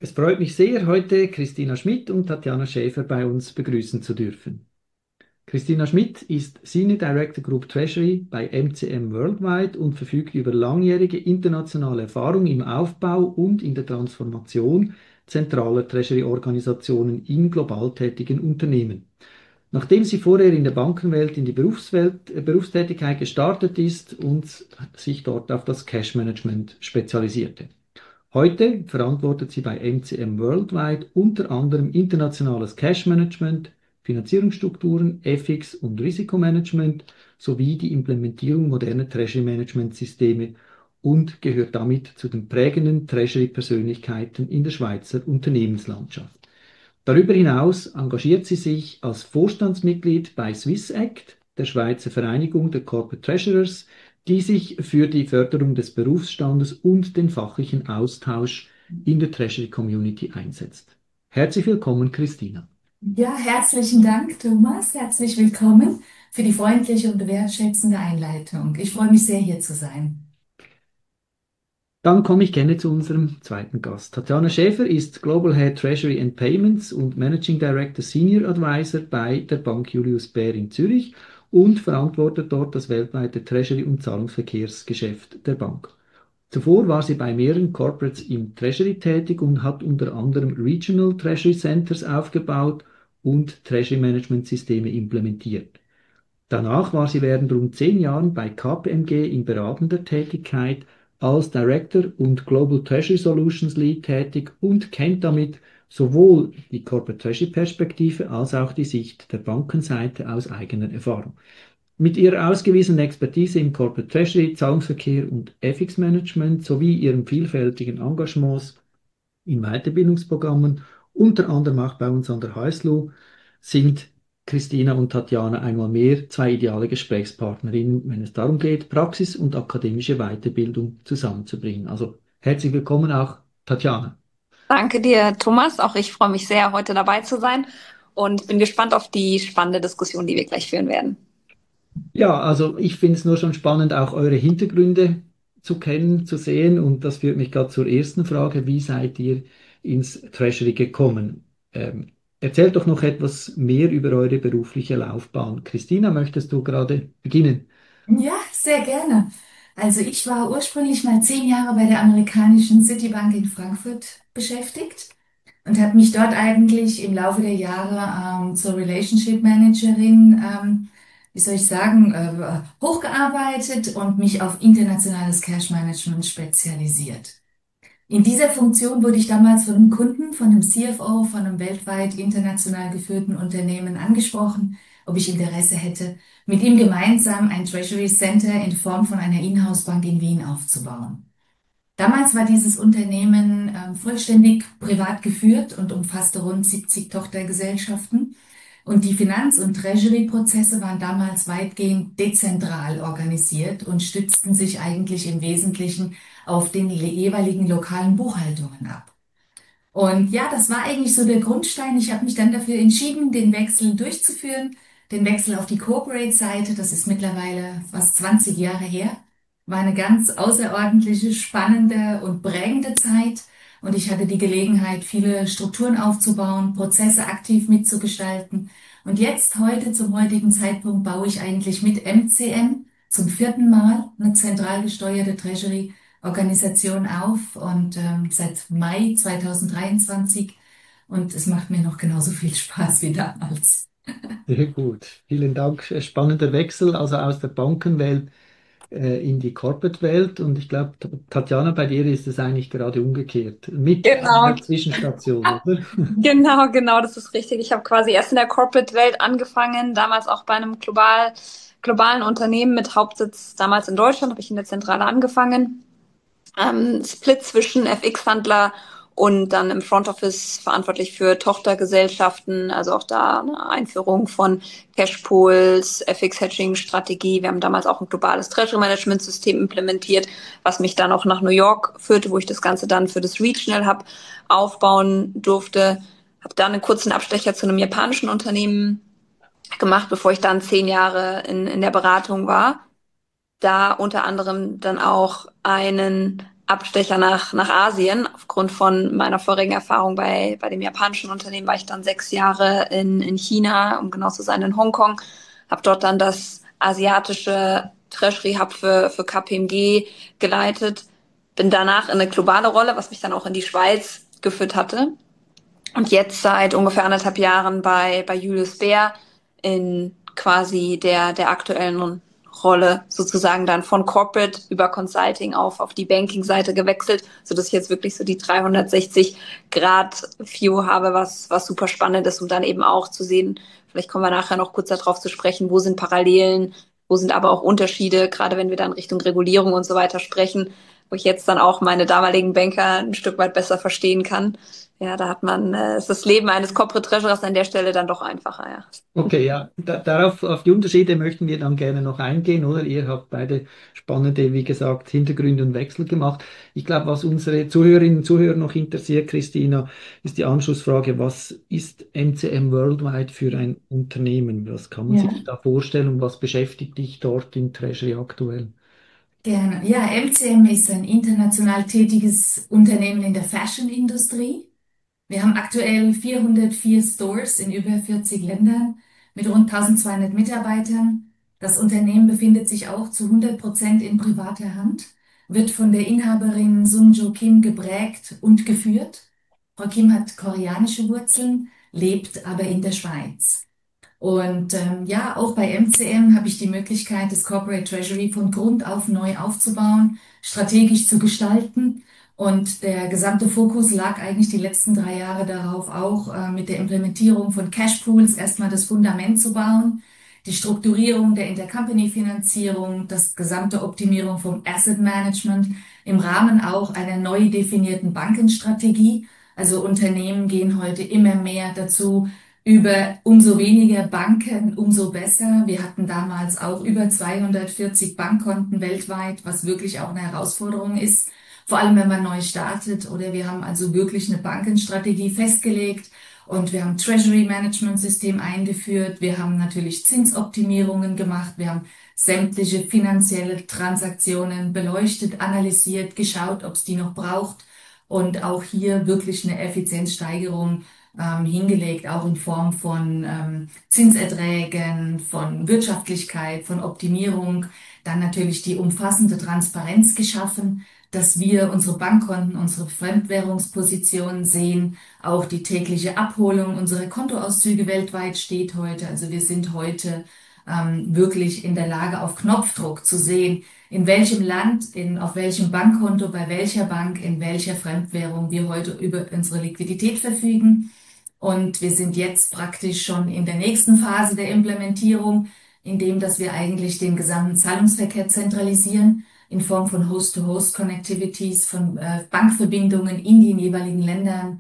Es freut mich sehr, heute Christina Schmidt und Tatjana Schäfer bei uns begrüßen zu dürfen. Christina Schmidt ist Senior Director Group Treasury bei MCM Worldwide und verfügt über langjährige internationale Erfahrung im Aufbau und in der Transformation zentraler Treasury-Organisationen in global tätigen Unternehmen. Nachdem sie vorher in der Bankenwelt in die Berufstätigkeit gestartet ist und sich dort auf das Cash Management spezialisierte. Heute verantwortet sie bei MCM Worldwide unter anderem internationales Cash Management, Finanzierungsstrukturen, FX und Risikomanagement sowie die Implementierung moderner Treasury Management Systeme und gehört damit zu den prägenden Treasury-Persönlichkeiten in der Schweizer Unternehmenslandschaft. Darüber hinaus engagiert sie sich als Vorstandsmitglied bei SwissAct, der Schweizer Vereinigung der Corporate Treasurers, die sich für die Förderung des Berufsstandes und den fachlichen Austausch in der Treasury Community einsetzt. Herzlich willkommen, Christina. Ja, herzlichen Dank, Thomas. Herzlich willkommen für die freundliche und wertschätzende Einleitung. Ich freue mich sehr, hier zu sein. Dann komme ich gerne zu unserem zweiten Gast. Tatjana Schäfer ist Global Head Treasury and Payments und Managing Director Senior Advisor bei der Bank Julius Baer in Zürich und verantwortet dort das weltweite Treasury- und Zahlungsverkehrsgeschäft der Bank. Zuvor war sie bei mehreren Corporates im Treasury tätig und hat unter anderem Regional Treasury Centers aufgebaut und Treasury Management Systeme implementiert. Danach war sie während rund 10 Jahren bei KPMG in beratender Tätigkeit als Director und Global Treasury Solutions Lead tätig und kennt damit sowohl die Corporate Treasury Perspektive als auch die Sicht der Bankenseite aus eigener Erfahrung. Mit ihrer ausgewiesenen Expertise im Corporate Treasury, Zahlungsverkehr und FX-Management sowie ihren vielfältigen Engagements in Weiterbildungsprogrammen, unter anderem auch bei uns an der HSLU, sind Christina und Tatjana einmal mehr zwei ideale Gesprächspartnerinnen, wenn es darum geht, Praxis und akademische Weiterbildung zusammenzubringen. Also herzlich willkommen auch Tatjana. Danke dir, Thomas. Auch ich freue mich sehr, heute dabei zu sein und bin gespannt auf die spannende Diskussion, die wir gleich führen werden. Ja, also ich finde es nur schon spannend, auch eure Hintergründe zu kennen, zu sehen. Und das führt mich gerade zur ersten Frage. Wie seid ihr ins Treasury gekommen? Erzählt doch noch etwas mehr über eure berufliche Laufbahn. Christina, möchtest du gerade beginnen? Ja, sehr gerne. Also ich war ursprünglich mal 10 Jahre bei der amerikanischen Citibank in Frankfurt beschäftigt und habe mich dort eigentlich im Laufe der Jahre zur Relationship Managerin, wie soll ich sagen, hochgearbeitet und mich auf internationales Cash Management spezialisiert. In dieser Funktion wurde ich damals von einem Kunden, von einem CFO, von einem weltweit international geführten Unternehmen angesprochen, ob ich Interesse hätte, mit ihm gemeinsam ein Treasury Center in Form von einer Inhouse-Bank in Wien aufzubauen. Damals war dieses Unternehmen vollständig privat geführt und umfasste rund 70 Tochtergesellschaften. Und die Finanz- und Treasury-Prozesse waren damals weitgehend dezentral organisiert und stützten sich eigentlich im Wesentlichen auf den jeweiligen lokalen Buchhaltungen ab. Und ja, das war eigentlich so der Grundstein. Ich habe mich dann dafür entschieden, den Wechsel durchzuführen, den Wechsel auf die Corporate-Seite. Das ist mittlerweile fast 20 Jahre her. War eine ganz außerordentliche, spannende und prägende Zeit. Und ich hatte die Gelegenheit, viele Strukturen aufzubauen, Prozesse aktiv mitzugestalten. Und jetzt, heute, zum heutigen Zeitpunkt, baue ich eigentlich mit MCM zum vierten Mal eine zentral gesteuerte Treasury Organisation auf und seit Mai 2023 und es macht mir noch genauso viel Spaß wie damals. Sehr gut. Vielen Dank. Spannender Wechsel, also aus der Bankenwelt in die Corporate-Welt. Und ich glaube, Tatjana, bei dir ist es eigentlich gerade umgekehrt. Mit Genau, einer Zwischenstation, oder? genau, das ist richtig. Ich habe quasi erst in der Corporate-Welt angefangen, damals auch bei einem globalen Unternehmen mit Hauptsitz damals in Deutschland, habe ich in der Zentrale angefangen. Split zwischen FX-Handler und dann im Front Office verantwortlich für Tochtergesellschaften, also auch da eine Einführung von Cashpools, FX-Hedging-Strategie. Wir haben damals auch ein globales Treasury-Management-System implementiert, was mich dann auch nach New York führte, wo ich das Ganze dann für das Regional Hub aufbauen durfte. Habe dann einen kurzen Abstecher zu einem japanischen Unternehmen gemacht, bevor ich dann 10 Jahre in der Beratung war, da unter anderem dann auch einen Abstecher nach Asien. Aufgrund von meiner vorigen Erfahrung bei dem japanischen Unternehmen war ich dann 6 Jahre in China, um genau zu sein, in Hongkong. Habe dort dann das asiatische Treasury Hub für KPMG geleitet. Bin danach in eine globale Rolle, was mich dann auch in die Schweiz geführt hatte. Und jetzt seit ungefähr 1,5 Jahren bei Julius Baer in quasi der aktuellen Rolle sozusagen dann von Corporate über Consulting auf die Banking-Seite gewechselt, sodass ich jetzt wirklich so die 360-Grad-View habe, was super spannend ist, um dann eben auch zu sehen, vielleicht kommen wir nachher noch kurz darauf zu sprechen, wo sind Parallelen, wo sind aber auch Unterschiede, gerade wenn wir dann Richtung Regulierung und so weiter sprechen, wo ich jetzt dann auch meine damaligen Banker ein Stück weit besser verstehen kann. Ja, da hat man, ist das Leben eines Corporate Treasurers an der Stelle dann doch einfacher, ja. Okay, ja, darauf, auf die Unterschiede möchten wir dann gerne noch eingehen, oder? Ihr habt beide spannende, wie gesagt, Hintergründe und Wechsel gemacht. Ich glaube, was unsere Zuhörerinnen und Zuhörer noch interessiert, Christina, ist die Anschlussfrage, was ist MCM Worldwide für ein Unternehmen? Was kann man sich Ja, da vorstellen und was beschäftigt dich dort in Treasury aktuell? gerne. Ja, MCM ist ein international tätiges Unternehmen in der Fashion-Industrie. Wir haben aktuell 404 Stores in über 40 Ländern mit rund 1200 Mitarbeitern. Das Unternehmen befindet sich auch zu 100% in privater Hand, wird von der Inhaberin Sung Jo Kim geprägt und geführt. Frau Kim hat koreanische Wurzeln, lebt aber in der Schweiz. Und ja, auch bei MCM habe ich die Möglichkeit, das Corporate Treasury von Grund auf neu aufzubauen, strategisch zu gestalten. Und der gesamte Fokus lag eigentlich die letzten 3 Jahre darauf, auch mit der Implementierung von Cash Pools erstmal das Fundament zu bauen, die Strukturierung der Intercompany-Finanzierung, das gesamte Optimierung vom Asset Management im Rahmen auch einer neu definierten Bankenstrategie. Also Unternehmen gehen heute immer mehr dazu, über umso weniger Banken, umso besser. Wir hatten damals auch über 240 Bankkonten weltweit, was wirklich auch eine Herausforderung ist, vor allem wenn man neu startet. Oder wir haben also wirklich eine Bankenstrategie festgelegt und wir haben Treasury Management System eingeführt. Wir haben natürlich Zinsoptimierungen gemacht. Wir haben sämtliche finanzielle Transaktionen beleuchtet, analysiert, geschaut, ob es die noch braucht. Und auch hier wirklich eine Effizienzsteigerung hingelegt, auch in Form von Zinserträgen, von Wirtschaftlichkeit, von Optimierung. Dann natürlich die umfassende Transparenz geschaffen, dass wir unsere Bankkonten, unsere Fremdwährungspositionen sehen. Auch die tägliche Abholung unserer Kontoauszüge weltweit steht heute. Also wir sind heute wirklich in der Lage, auf Knopfdruck zu sehen, in welchem Land, auf welchem Bankkonto, bei welcher Bank, in welcher Fremdwährung wir heute über unsere Liquidität verfügen. Und wir sind jetzt praktisch schon in der nächsten Phase der Implementierung, indem dass wir eigentlich den gesamten Zahlungsverkehr zentralisieren in Form von Host-to-Host-Connectivities, von Bankverbindungen in den jeweiligen Ländern.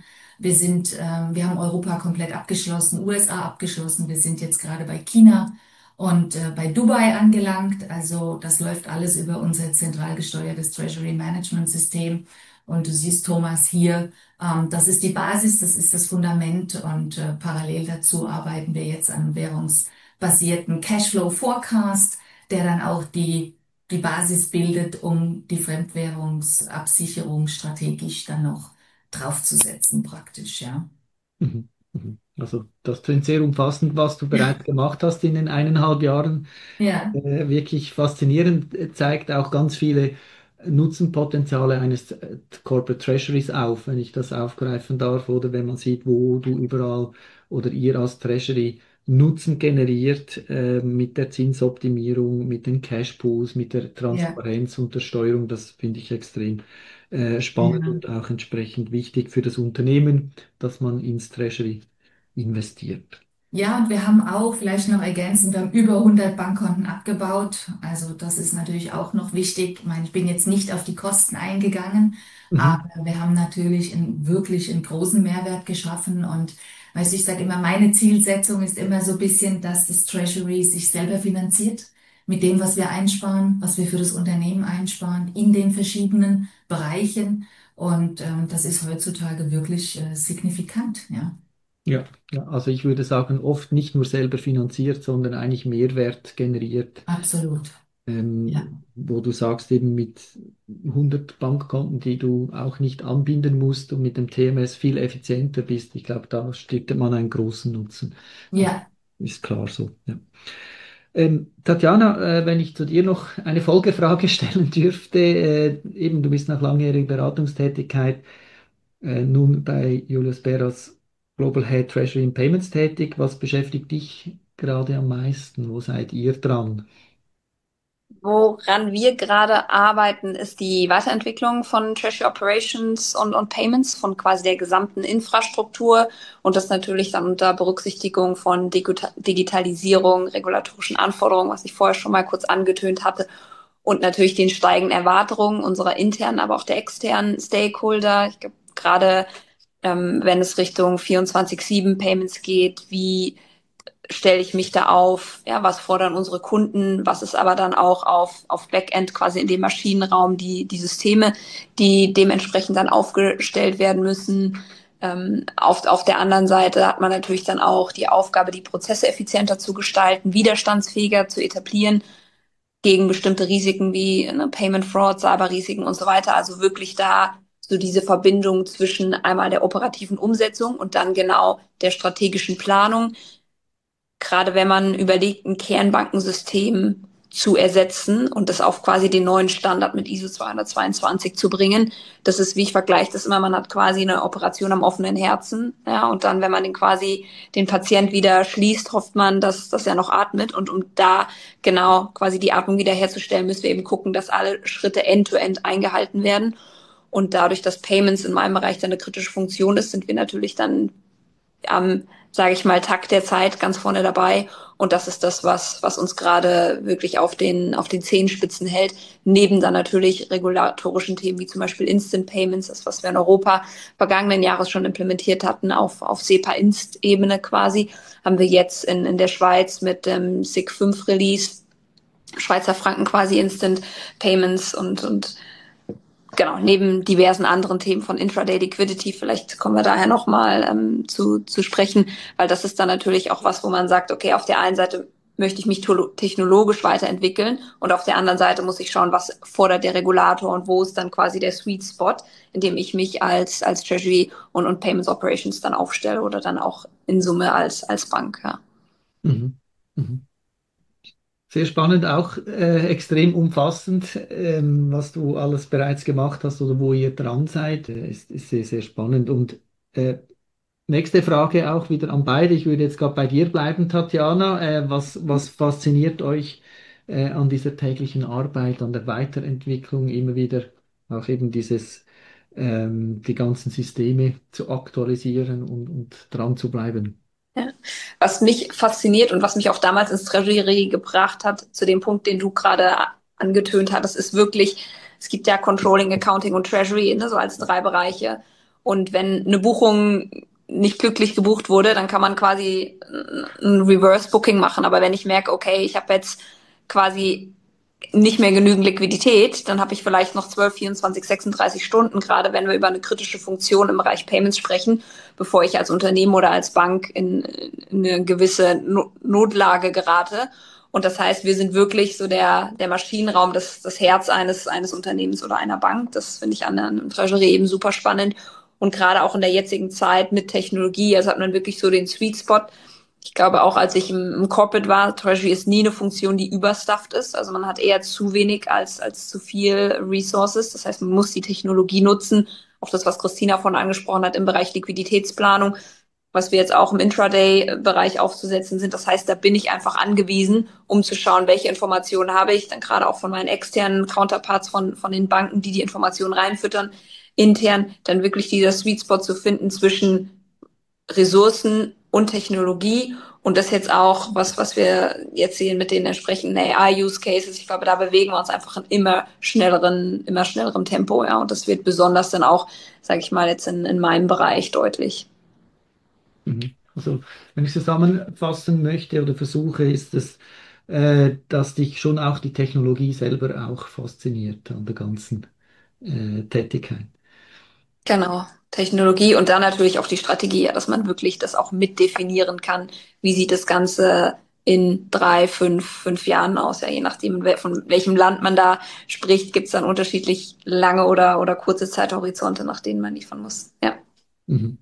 Wir haben Europa komplett abgeschlossen, USA abgeschlossen. Wir sind jetzt gerade bei China und bei Dubai angelangt. Also das läuft alles über unser zentral gesteuertes Treasury Management System. Und du siehst, Thomas, hier das ist die Basis, das ist das Fundament und parallel dazu arbeiten wir jetzt an einem währungsbasierten Cashflow Forecast, der dann auch die Basis bildet, um die Fremdwährungsabsicherung strategisch dann noch draufzusetzen, praktisch, ja. Mhm. Mhm. Also das klingt sehr umfassend, was du bereits gemacht hast in den 1,5 Jahren. Ja, Wirklich faszinierend, zeigt auch ganz viele Nutzenpotenziale eines Corporate Treasuries auf, wenn ich das aufgreifen darf, oder wenn man sieht, wo du überall oder ihr als Treasury Nutzen generiert mit der Zinsoptimierung, mit den Cashpools, mit der ja, Transparenz und der Steuerung. Das finde ich extrem spannend genau. und auch entsprechend wichtig für das Unternehmen, dass man ins Treasury investiert. Ja, und wir haben auch, vielleicht noch ergänzend, wir haben über 100 Bankkonten abgebaut. Also das ist natürlich auch noch wichtig. Ich meine, ich bin jetzt nicht auf die Kosten eingegangen, aber Mhm. wir haben natürlich wirklich einen großen Mehrwert geschaffen. Und weißt du, ich sage immer, meine Zielsetzung ist immer so ein bisschen, dass das Treasury sich selber finanziert mit dem, was wir einsparen, was wir für das Unternehmen einsparen, in den verschiedenen Bereichen. Und das ist heutzutage wirklich signifikant, ja. Ja, ja, also ich würde sagen, oft nicht nur selber finanziert, sondern eigentlich Mehrwert generiert. Absolut. Ja. wo du sagst, eben mit 100 Bankkonten, die du auch nicht anbinden musst und mit dem TMS viel effizienter bist. Ich glaube, da stiftet man einen großen Nutzen. Das Ja. ist klar so. Ja. Tatjana, wenn ich zu dir noch eine Folgefrage stellen dürfte, eben du bist nach langjähriger Beratungstätigkeit nun bei Julius Baer als Global Head Treasury and Payments tätig. Was beschäftigt dich gerade am meisten? Wo seid ihr dran? Woran wir gerade arbeiten, ist die Weiterentwicklung von Treasury Operations und Payments, von quasi der gesamten Infrastruktur und das natürlich dann unter Berücksichtigung von Digitalisierung, regulatorischen Anforderungen, was ich vorher schon mal kurz angetönt hatte, und natürlich den steigenden Erwartungen unserer internen, aber auch der externen Stakeholder. Ich glaube, gerade wenn es Richtung 24/7 Payments geht, wie stelle ich mich da auf, ja, was fordern unsere Kunden, was ist aber dann auch auf Backend quasi in dem Maschinenraum die Systeme, die dementsprechend dann aufgestellt werden müssen. Auf der anderen Seite hat man natürlich dann auch die Aufgabe, die Prozesse effizienter zu gestalten, widerstandsfähiger zu etablieren gegen bestimmte Risiken wie ne, Payment Fraud, Cyberrisiken und so weiter. Also wirklich da so diese Verbindung zwischen einmal der operativen Umsetzung und dann genau der strategischen Planung, gerade wenn man überlegt, ein Kernbankensystem zu ersetzen und das auf quasi den neuen Standard mit ISO 222 zu bringen. Das ist, wie ich vergleiche das immer, man hat quasi eine Operation am offenen Herzen, ja, und dann, wenn man den Patient wieder schließt, hofft man, dass er noch atmet und um da genau quasi die Atmung wiederherzustellen, müssen wir eben gucken, dass alle Schritte end-to-end eingehalten werden. Und dadurch, dass Payments in meinem Bereich dann eine kritische Funktion ist, sind wir natürlich dann am, sage ich mal, Takt der Zeit ganz vorne dabei. Und das ist das, was uns gerade wirklich auf den Zehenspitzen hält. Neben dann natürlich regulatorischen Themen wie zum Beispiel Instant Payments, das, was wir in Europa vergangenen Jahres schon implementiert hatten, auf SEPA-Inst-Ebene quasi, haben wir jetzt in der Schweiz mit dem SIG 5 Release Schweizer Franken quasi Instant Payments und genau, neben diversen anderen Themen von Intraday Liquidity, vielleicht kommen wir daher nochmal zu sprechen, weil das ist dann natürlich auch was, wo man sagt, okay, auf der einen Seite möchte ich mich technologisch weiterentwickeln und auf der anderen Seite muss ich schauen, was fordert der Regulator und wo ist dann quasi der Sweet Spot, in dem ich mich als Treasury und Payments Operations dann aufstelle oder dann auch in Summe als Bank. Ja. Mhm. Mhm. Sehr spannend, auch extrem umfassend, was du alles bereits gemacht hast oder wo ihr dran seid. Ist sehr, sehr spannend. Und äh, nächste Frage auch wieder an beide. Ich würde jetzt gerade bei dir bleiben, Tatjana. Was fasziniert euch an dieser täglichen Arbeit, an der Weiterentwicklung, immer wieder auch eben die ganzen Systeme zu aktualisieren und dran zu bleiben? Ja. Was mich fasziniert und was mich auch damals ins Treasury gebracht hat, zu dem Punkt, den du gerade angetönt hattest, ist wirklich, es gibt ja Controlling, Accounting und Treasury, ne, so als drei Bereiche. Und wenn eine Buchung nicht glücklich gebucht wurde, dann kann man quasi ein Reverse Booking machen. Aber wenn ich merke, okay, ich habe jetzt quasi nicht mehr genügend Liquidität, dann habe ich vielleicht noch 12, 24, 36 Stunden, gerade wenn wir über eine kritische Funktion im Bereich Payments sprechen, bevor ich als Unternehmen oder als Bank in eine gewisse Notlage gerate. Und das heißt, wir sind wirklich so der Maschinenraum, das Herz eines Unternehmens oder einer Bank. Das finde ich an der Treasury eben super spannend. Und gerade auch in der jetzigen Zeit mit Technologie, also hat man wirklich so den Sweet Spot. Ich glaube auch, als ich im Corporate war, Treasury ist nie eine Funktion, die überstufft ist. Also man hat eher zu wenig als zu viel Resources. Das heißt, man muss die Technologie nutzen. Auch das, was Christina vorhin angesprochen hat im Bereich Liquiditätsplanung, was wir jetzt auch im Intraday-Bereich aufzusetzen sind. Das heißt, da bin ich einfach angewiesen, um zu schauen, welche Informationen habe ich, dann gerade auch von meinen externen Counterparts von den Banken, die Informationen reinfüttern, intern dann wirklich dieser Sweet Spot zu finden zwischen Ressourcen und Technologie. Und das jetzt auch, was wir jetzt sehen mit den entsprechenden AI-Use Cases. Ich glaube, da bewegen wir uns einfach in immer schnellerem Tempo, ja. Und das wird besonders dann auch, sage ich mal, jetzt in meinem Bereich deutlich. Mhm. Also, wenn ich zusammenfassen möchte oder versuche, ist es, dass dich schon auch die Technologie selber auch fasziniert an der ganzen Tätigkeit. Genau. Technologie und dann natürlich auch die Strategie, ja, dass man wirklich das auch mitdefinieren kann. Wie sieht das Ganze in 3, 5 Jahren aus. Ja, je nachdem, von welchem Land man da spricht, gibt es dann unterschiedlich lange oder kurze Zeithorizonte, nach denen man liefern muss. Ja. Mhm.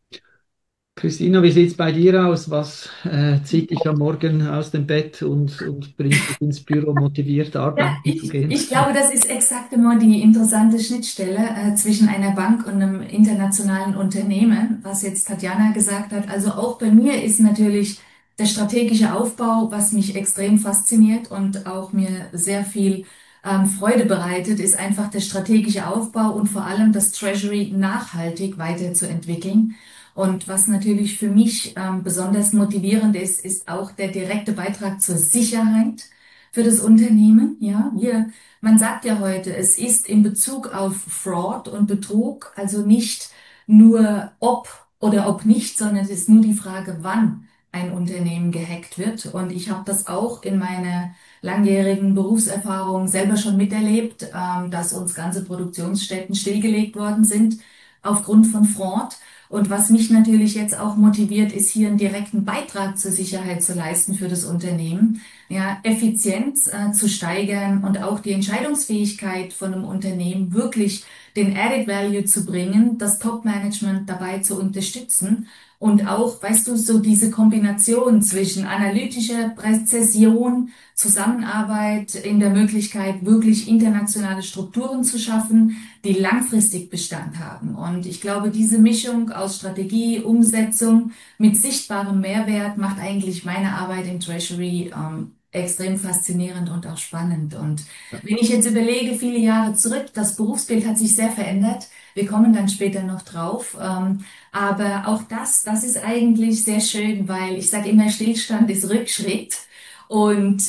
Christina, wie sieht es bei dir aus? Was zieht dich am Morgen aus dem Bett und bringt dich ins Büro motiviert, Ja, arbeiten zu ich, gehen? ich glaube, das ist exakt immer die interessante Schnittstelle zwischen einer Bank und einem internationalen Unternehmen, was jetzt Tatjana gesagt hat. Also auch bei mir ist natürlich der strategische Aufbau, was mich extrem fasziniert und auch mir sehr viel Freude bereitet, ist einfach der strategische Aufbau und vor allem das Treasury nachhaltig weiterzuentwickeln. Und was natürlich für mich besonders motivierend ist, ist auch der direkte Beitrag zur Sicherheit für das Unternehmen. Ja, man sagt ja heute, es ist in Bezug auf Fraud und Betrug, also nicht nur ob oder ob nicht, sondern es ist nur die Frage, wann ein Unternehmen gehackt wird. Und ich habe das auch in meiner langjährigen Berufserfahrung selber schon miterlebt, dass uns ganze Produktionsstätten stillgelegt worden sind aufgrund von Fraud. Und was mich natürlich jetzt auch motiviert, ist hier einen direkten Beitrag zur Sicherheit zu leisten für das Unternehmen, ja, Effizienz zu steigern und auch die Entscheidungsfähigkeit von einem Unternehmen wirklich den Added Value zu bringen, das Top-Management dabei zu unterstützen und auch, weißt du, so diese Kombination zwischen analytischer Präzision, Zusammenarbeit in der Möglichkeit, wirklich internationale Strukturen zu schaffen, die langfristig Bestand haben. Und ich glaube, diese Mischung aus Strategie, Umsetzung mit sichtbarem Mehrwert macht eigentlich meine Arbeit im Treasury extrem faszinierend und auch spannend. Und wenn ich jetzt überlege, viele Jahre zurück, das Berufsbild hat sich sehr verändert. Wir kommen dann später noch drauf. Aber auch das ist eigentlich sehr schön, weil ich sage immer, Stillstand ist Rückschritt. Und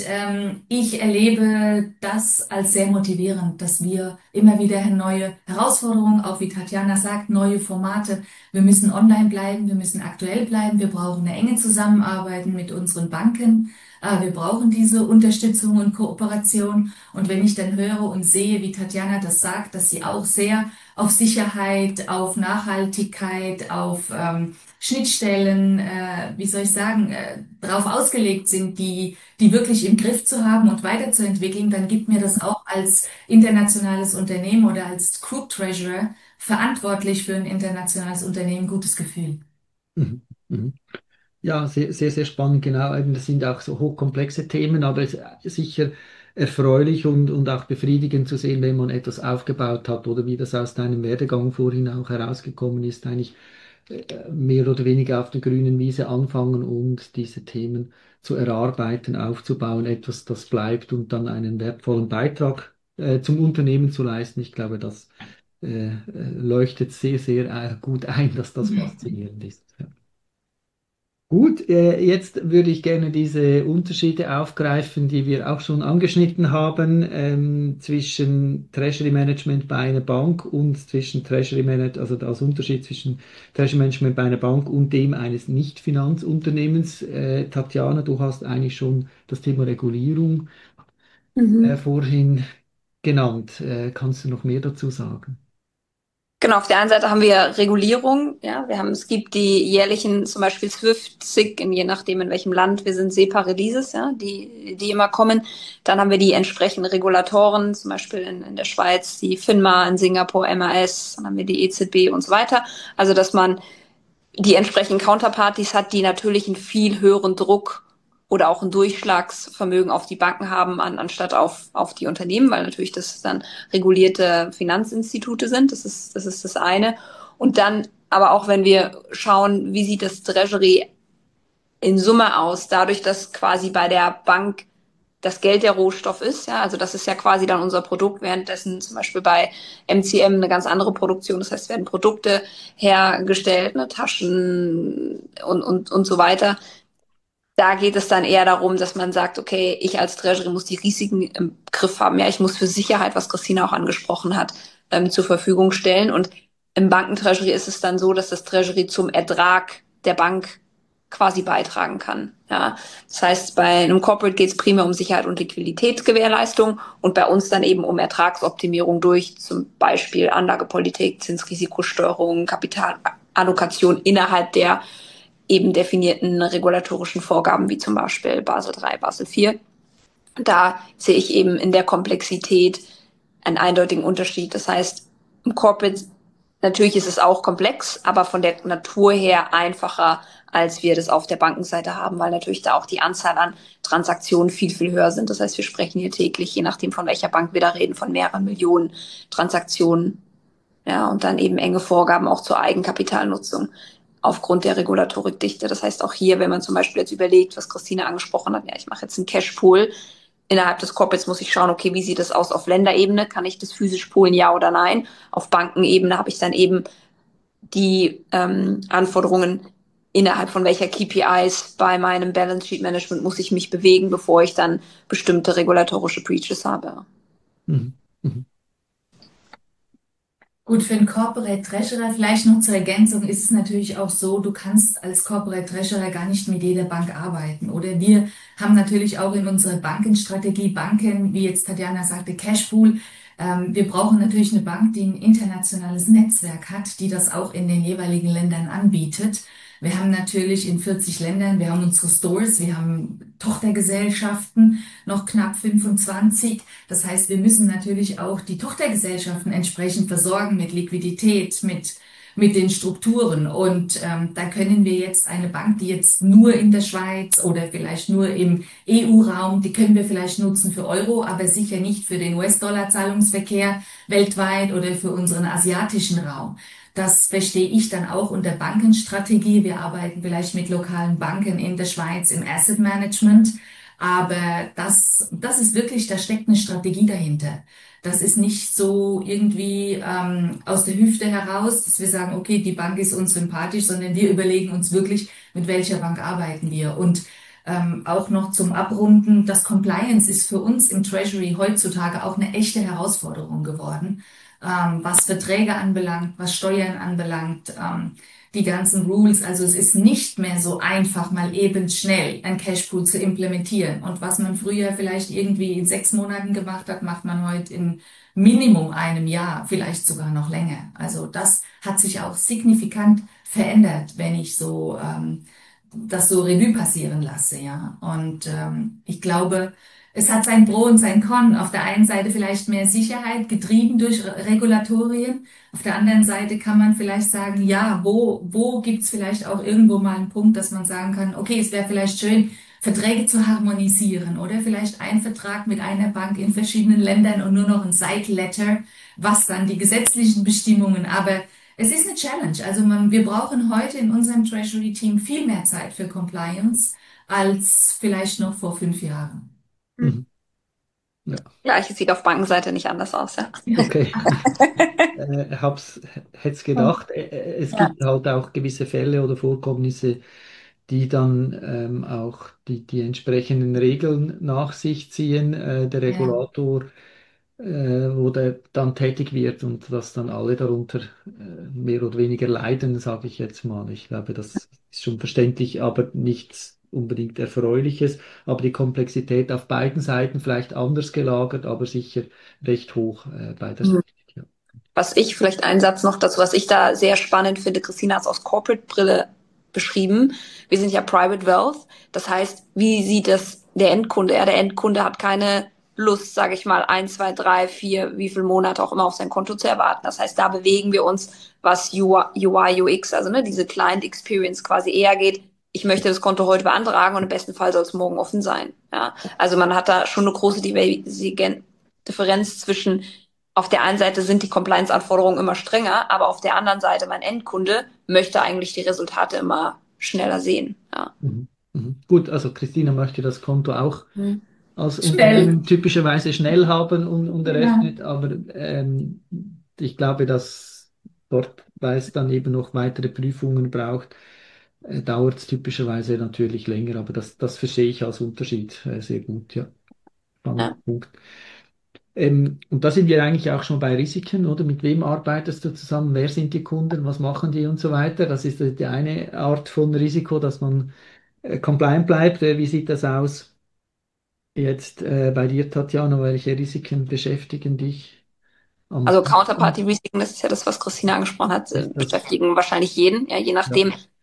ich erlebe das als sehr motivierend, dass wir immer wieder neue Herausforderungen, auch wie Tatjana sagt, neue Formate. Wir müssen online bleiben, wir müssen aktuell bleiben, wir brauchen eine enge Zusammenarbeit mit unseren Banken. Wir brauchen diese Unterstützung und Kooperation. Und wenn ich dann höre und sehe, wie Tatjana das sagt, dass sie auch sehr auf Sicherheit, auf Nachhaltigkeit, auf Schnittstellen, wie soll ich sagen, darauf ausgelegt sind, die wirklich im Griff zu haben und weiterzuentwickeln, dann gibt mir das auch als internationales Unternehmen oder als Group Treasurer verantwortlich für ein internationales Unternehmen gutes Gefühl. Mhm. Mhm. Ja, sehr, sehr, sehr spannend, genau. Eben, das sind auch so hochkomplexe Themen, aber es ist sicher erfreulich und auch befriedigend zu sehen, wenn man etwas aufgebaut hat oder wie das aus deinem Werdegang vorhin auch herausgekommen ist, eigentlich mehr oder weniger auf der grünen Wiese anfangen und diese Themen zu erarbeiten, aufzubauen, etwas, das bleibt und dann einen wertvollen Beitrag zum Unternehmen zu leisten. Ich glaube, das leuchtet sehr, sehr gut ein, dass das faszinierend ist. Ja. Gut, jetzt würde ich gerne diese Unterschiede aufgreifen, die wir auch schon angeschnitten haben, zwischen Treasury Management bei einer Bank und zwischen Treasury Management, also das Unterschied zwischen Treasury Management bei einer Bank und dem eines Nicht-Finanzunternehmens. Tatjana, du hast eigentlich schon das Thema Regulierung Mhm. vorhin genannt. Kannst du noch mehr dazu sagen? Genau, auf der einen Seite haben wir Regulierung, ja, es gibt die jährlichen, zum Beispiel SWIFT, SIG, je nachdem in welchem Land wir sind, SEPA-Releases, ja, die immer kommen. Dann haben wir die entsprechenden Regulatoren, zum Beispiel in der Schweiz, die FINMA, in Singapur, MAS, dann haben wir die EZB und so weiter. Also, dass man die entsprechenden Counterparties hat, die natürlich einen viel höheren Druck oder auch ein Durchschlagsvermögen auf die Banken haben, anstatt auf die Unternehmen, weil natürlich das dann regulierte Finanzinstitute sind. Das ist das eine. Und dann aber auch, wenn wir schauen, wie sieht das Treasury in Summe aus, dadurch, dass quasi bei der Bank das Geld der Rohstoff ist, ja, also das ist ja quasi dann unser Produkt, währenddessen zum Beispiel bei MCM eine ganz andere Produktion, das heißt, werden Produkte hergestellt, ne, Taschen und so weiter. Da geht es dann eher darum, dass man sagt, okay, ich als Treasury muss die Risiken im Griff haben. Ja, ich muss für Sicherheit, was Christina auch angesprochen hat, zur Verfügung stellen. Und im Bankentreasury ist es dann so, dass das Treasury zum Ertrag der Bank quasi beitragen kann. Ja, das heißt, bei einem Corporate geht es primär um Sicherheit und Liquiditätsgewährleistung und bei uns dann eben um Ertragsoptimierung durch zum Beispiel Anlagepolitik, Zinsrisikosteuerung, Kapitalallokation innerhalb der eben definierten regulatorischen Vorgaben wie zum Beispiel Basel III, Basel IV. Da sehe ich eben in der Komplexität einen eindeutigen Unterschied. Das heißt, im Corporate, natürlich ist es auch komplex, aber von der Natur her einfacher, als wir das auf der Bankenseite haben, weil natürlich da auch die Anzahl an Transaktionen viel, viel höher sind. Das heißt, wir sprechen hier täglich, je nachdem von welcher Bank wir da reden, von mehreren Millionen Transaktionen. Ja, und dann eben enge Vorgaben auch zur Eigenkapitalnutzung aufgrund der Regulatorikdichte. Das heißt auch hier, wenn man zum Beispiel jetzt überlegt, was Christina angesprochen hat, ja, ich mache jetzt einen Cashpool. Innerhalb des Corporates muss ich schauen, okay, wie sieht das aus auf Länderebene? Kann ich das physisch poolen, ja oder nein? Auf Bankenebene habe ich dann eben die Anforderungen, innerhalb von welcher KPIs bei meinem Balance Sheet Management muss ich mich bewegen, bevor ich dann bestimmte regulatorische Breaches habe. Mhm. Mhm. Gut, für einen Corporate Treasurer vielleicht noch zur Ergänzung ist es natürlich auch so, du kannst als Corporate Treasurer gar nicht mit jeder Bank arbeiten. Oder wir haben natürlich auch in unserer Bankenstrategie Banken, wie jetzt Tatjana sagte, Cashpool. Wir brauchen natürlich eine Bank, die ein internationales Netzwerk hat, die das auch in den jeweiligen Ländern anbietet. Wir haben natürlich in 40 Ländern, wir haben unsere Stores, wir haben Tochtergesellschaften, noch knapp 25. Das heißt, wir müssen natürlich auch die Tochtergesellschaften entsprechend versorgen mit Liquidität, mit den Strukturen. Und da können wir jetzt eine Bank, die jetzt nur in der Schweiz oder vielleicht nur im EU-Raum, die können wir vielleicht nutzen für Euro, aber sicher nicht für den US-Dollar-Zahlungsverkehr weltweit oder für unseren asiatischen Raum. Das verstehe ich dann auch unter Bankenstrategie. Wir arbeiten vielleicht mit lokalen Banken in der Schweiz im Asset Management. Aber das ist wirklich, da steckt eine Strategie dahinter. Das ist nicht so irgendwie aus der Hüfte heraus, dass wir sagen, okay, die Bank ist uns sympathisch, sondern wir überlegen uns wirklich, mit welcher Bank arbeiten wir. Und auch noch zum Abrunden, das Compliance ist für uns im Treasury heutzutage auch eine echte Herausforderung geworden, was Verträge anbelangt, was Steuern anbelangt. Die ganzen Rules. Also es ist nicht mehr so einfach, mal eben schnell ein Cashpool zu implementieren. Und was man früher vielleicht irgendwie in 6 Monaten gemacht hat, macht man heute in Minimum einem Jahr, vielleicht sogar noch länger. Also das hat sich auch signifikant verändert, wenn ich so das so Revue passieren lasse, ja. Und ich glaube, es hat sein Pro und sein Con. Auf der einen Seite vielleicht mehr Sicherheit, getrieben durch Regulatorien. Auf der anderen Seite kann man vielleicht sagen, ja, wo gibt's vielleicht auch irgendwo mal einen Punkt, dass man sagen kann, okay, es wäre vielleicht schön, Verträge zu harmonisieren oder vielleicht ein Vertrag mit einer Bank in verschiedenen Ländern und nur noch ein Side Letter, was dann die gesetzlichen Bestimmungen, aber es ist eine Challenge. Also wir brauchen heute in unserem Treasury-Team viel mehr Zeit für Compliance als vielleicht noch vor 5 Jahren. Mhm. Ja, Gleiches sieht auf Bankenseite nicht anders aus, ja. okay. Hätte es gedacht. Es Ja. gibt halt auch gewisse Fälle oder Vorkommnisse, die dann auch die entsprechenden Regeln nach sich ziehen, der Ja. Regulator, wo der dann tätig wird und dass dann alle darunter mehr oder weniger leiden, sage ich jetzt mal. Ich glaube, das ist schon verständlich, aber nichts unbedingt Erfreuliches. Aber die Komplexität auf beiden Seiten vielleicht anders gelagert, aber sicher recht hoch beiderseitig. Ja. Was ich, vielleicht einen Satz noch dazu, was ich da sehr spannend finde, Christina hat es aus Corporate-Brille beschrieben. Wir sind ja Private Wealth. Das heißt, wie sieht das der Endkunde? Ja, der Endkunde hat keine Lust, sage ich mal, 1, 2, 3, 4, wie viele Monate auch immer auf sein Konto zu erwarten. Das heißt, da bewegen wir uns, was UI, UX, also ne, diese Client Experience quasi eher geht. Ich möchte das Konto heute beantragen und im besten Fall soll es morgen offen sein. Ja, also man hat da schon eine große Differenz zwischen auf der einen Seite sind die Compliance-Anforderungen immer strenger, aber auf der anderen Seite, mein Endkunde möchte eigentlich die Resultate immer schneller sehen. Ja. Mhm. Mhm. Gut, also Christina möchte das Konto auch Mhm. als Schnell. Unternehmen typischerweise schnell haben und Ja. eröffnet, aber ich glaube, dass dort, weil es dann eben noch weitere Prüfungen braucht, dauert es typischerweise natürlich länger, aber das verstehe ich als Unterschied sehr gut, ja. Spannender Ja. Punkt. Und da sind wir eigentlich auch schon bei Risiken, oder? Mit wem arbeitest du zusammen? Wer sind die Kunden? Was machen die und so weiter? Das ist die eine Art von Risiko, dass man compliant bleibt. Wie sieht das aus? Jetzt bei dir, Tatjana, welche Risiken beschäftigen dich am Also meisten? Counterparty-Risiken, das ist ja das, was Christina angesprochen hat, Ist das, beschäftigen wahrscheinlich jeden, ja, je ja. nachdem,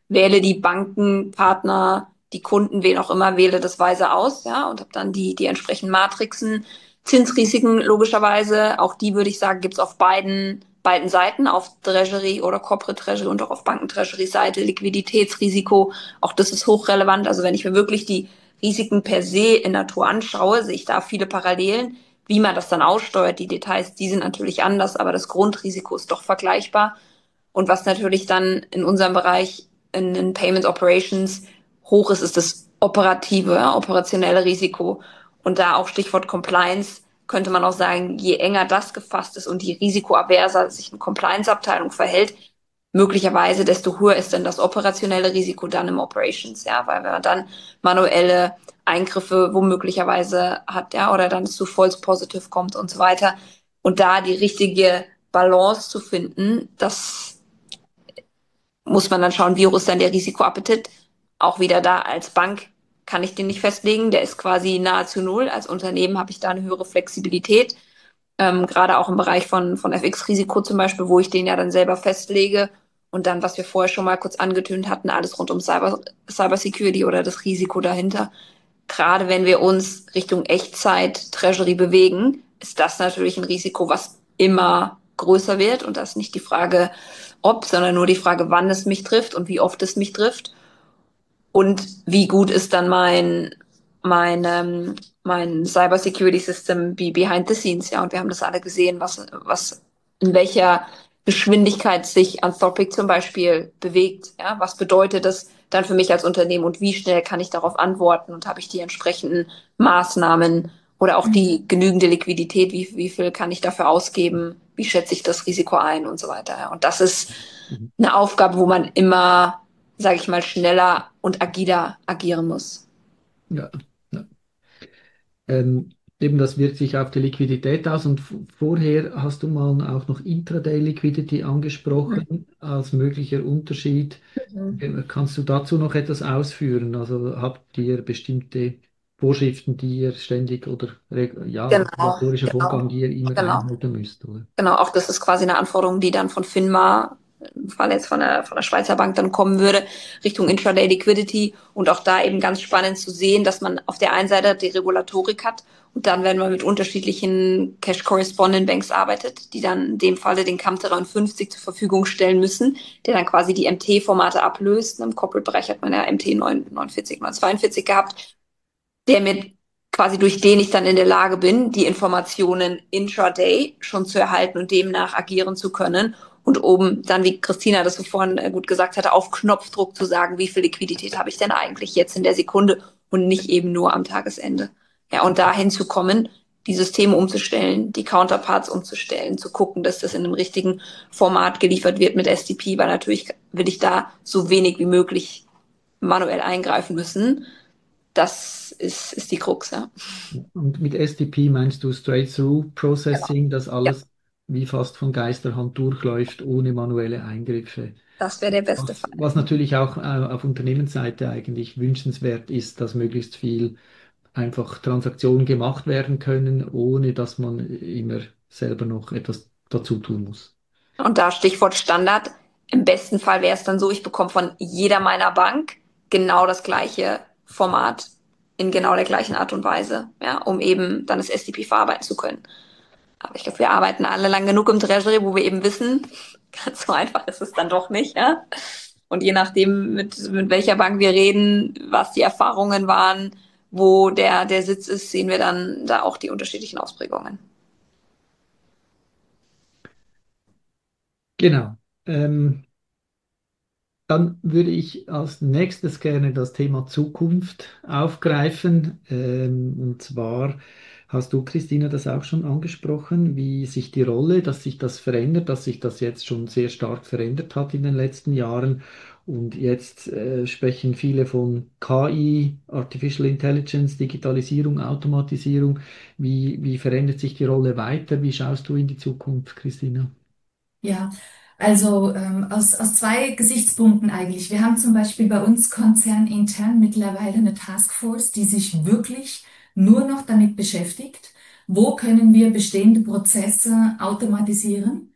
wähle die Bankenpartner, die Kunden, wen auch immer, wähle das weise aus, ja, und habe dann die entsprechenden Matrixen. Zinsrisiken logischerweise, auch die würde ich sagen, gibt's auf beiden Seiten, auf Treasury oder Corporate Treasury und auch auf Banken-Treasury-Seite. Liquiditätsrisiko, auch das ist hochrelevant. Also wenn ich mir wirklich die Risiken per se in Natur anschaue, sehe ich da viele Parallelen. Wie man das dann aussteuert, die Details, die sind natürlich anders, aber das Grundrisiko ist doch vergleichbar. Und was natürlich dann in unserem Bereich in den Payments Operations hoch ist, ist das operative, operationelle Risiko. Und da auch Stichwort Compliance könnte man auch sagen, je enger das gefasst ist und je risikoaverser sich eine Compliance-Abteilung verhält, möglicherweise desto höher ist dann das operationelle Risiko dann im Operations, ja, weil wenn man dann manuelle Eingriffe womöglicherweise hat, ja, oder dann zu False Positive kommt und so weiter. Und da die richtige Balance zu finden, das muss man dann schauen, wie hoch ist dann der Risikoappetit. Auch wieder da als Bank kann ich den nicht festlegen. Der ist quasi nahezu null. Als Unternehmen habe ich da eine höhere Flexibilität. Gerade auch im Bereich von FX-Risiko zum Beispiel, wo ich den ja dann selber festlege. Und dann, was wir vorher schon mal kurz angetönt hatten, alles rund um Cybersecurity oder das Risiko dahinter. Gerade wenn wir uns Richtung Echtzeit-Treasury bewegen, ist das natürlich ein Risiko, was immer größer wird. Und das ist nicht die Frage, ob, sondern nur die Frage, wann es mich trifft und wie oft es mich trifft. Und wie gut ist dann mein Cyber Security System behind the scenes, ja. Und wir haben das alle gesehen, in welcher Geschwindigkeit sich Anthropic zum Beispiel bewegt, ja. Was bedeutet das dann für mich als Unternehmen und wie schnell kann ich darauf antworten und habe ich die entsprechenden Maßnahmen oder auch die genügende Liquidität, wie viel kann ich dafür ausgeben, wie schätze ich das Risiko ein und so weiter, ja. Und das ist Mhm. eine Aufgabe, wo man immer, sage ich mal, schneller und agiler agieren muss. Ja, ja. Eben das wirkt sich auf die Liquidität aus und vorher hast du mal auch noch Intraday Liquidity angesprochen als möglicher Unterschied. Mhm. Kannst du dazu noch etwas ausführen? Also habt ihr bestimmte Vorschriften, die ihr ständig oder ja, Genau, regulatorische Vorgaben, genau, die ihr immer genau. einhalten müsst, oder? Genau, auch das ist quasi eine Anforderung, die dann von FINMA, im Fall jetzt von der Schweizer Bank dann kommen würde, Richtung Intraday Liquidity. Und auch da eben ganz spannend zu sehen, dass man auf der einen Seite die Regulatorik hat und dann, wenn man mit unterschiedlichen Cash Correspondent Banks arbeitet, die dann in dem Falle den CAM 53 zur Verfügung stellen müssen, der dann quasi die MT-Formate ablöst. Im Corporate-Bereich hat man ja MT 49, 942 gehabt, der mir quasi durch den ich dann in der Lage bin, die Informationen intraday schon zu erhalten und demnach agieren zu können. Und oben dann, wie Christina das so vorhin gut gesagt hatte, auf Knopfdruck zu sagen, wie viel Liquidität habe ich denn eigentlich jetzt in der Sekunde und nicht eben nur am Tagesende. Ja, und dahin zu kommen, die Systeme umzustellen, die Counterparts umzustellen, zu gucken, dass das in einem richtigen Format geliefert wird mit SDP, weil natürlich will ich da so wenig wie möglich manuell eingreifen müssen. Das ist die Krux, ja. Und mit SDP meinst du Straight-Through Genau. Processing, dass Ja, alles wie fast von Geisterhand durchläuft, ohne manuelle Eingriffe. das wäre der beste Was Fall. natürlich auch auf Unternehmensseite eigentlich wünschenswert ist, dass möglichst viel einfach Transaktionen gemacht werden können, ohne dass man immer selber noch etwas dazu tun muss. Und da Stichwort Standard. Im besten Fall wäre es dann so, ich bekomme von jeder meiner Bank genau das gleiche Format in genau der gleichen Art und Weise, ja, um eben dann das SDP verarbeiten zu können. Aber ich glaube, wir arbeiten alle lang genug im Treasury, wo wir eben wissen, ganz so einfach ist es dann doch nicht, ja. Und je nachdem, mit welcher Bank wir reden, was die Erfahrungen waren, wo der Sitz ist, sehen wir dann da auch die unterschiedlichen Ausprägungen. Genau. Dann würde ich als nächstes gerne das Thema Zukunft aufgreifen. Und zwar hast du, Christina, das auch schon angesprochen, wie sich die Rolle, dass sich das verändert, dass sich das jetzt schon sehr stark verändert hat in den letzten Jahren. Und jetzt sprechen viele von KI, Artificial Intelligence, Digitalisierung, Automatisierung. Wie verändert sich die Rolle weiter? Wie schaust du in die Zukunft, Christina? Ja, also aus zwei Gesichtspunkten eigentlich. Wir haben zum Beispiel bei uns konzernintern mittlerweile eine Taskforce, die sich wirklich nur noch damit beschäftigt, wo können wir bestehende Prozesse automatisieren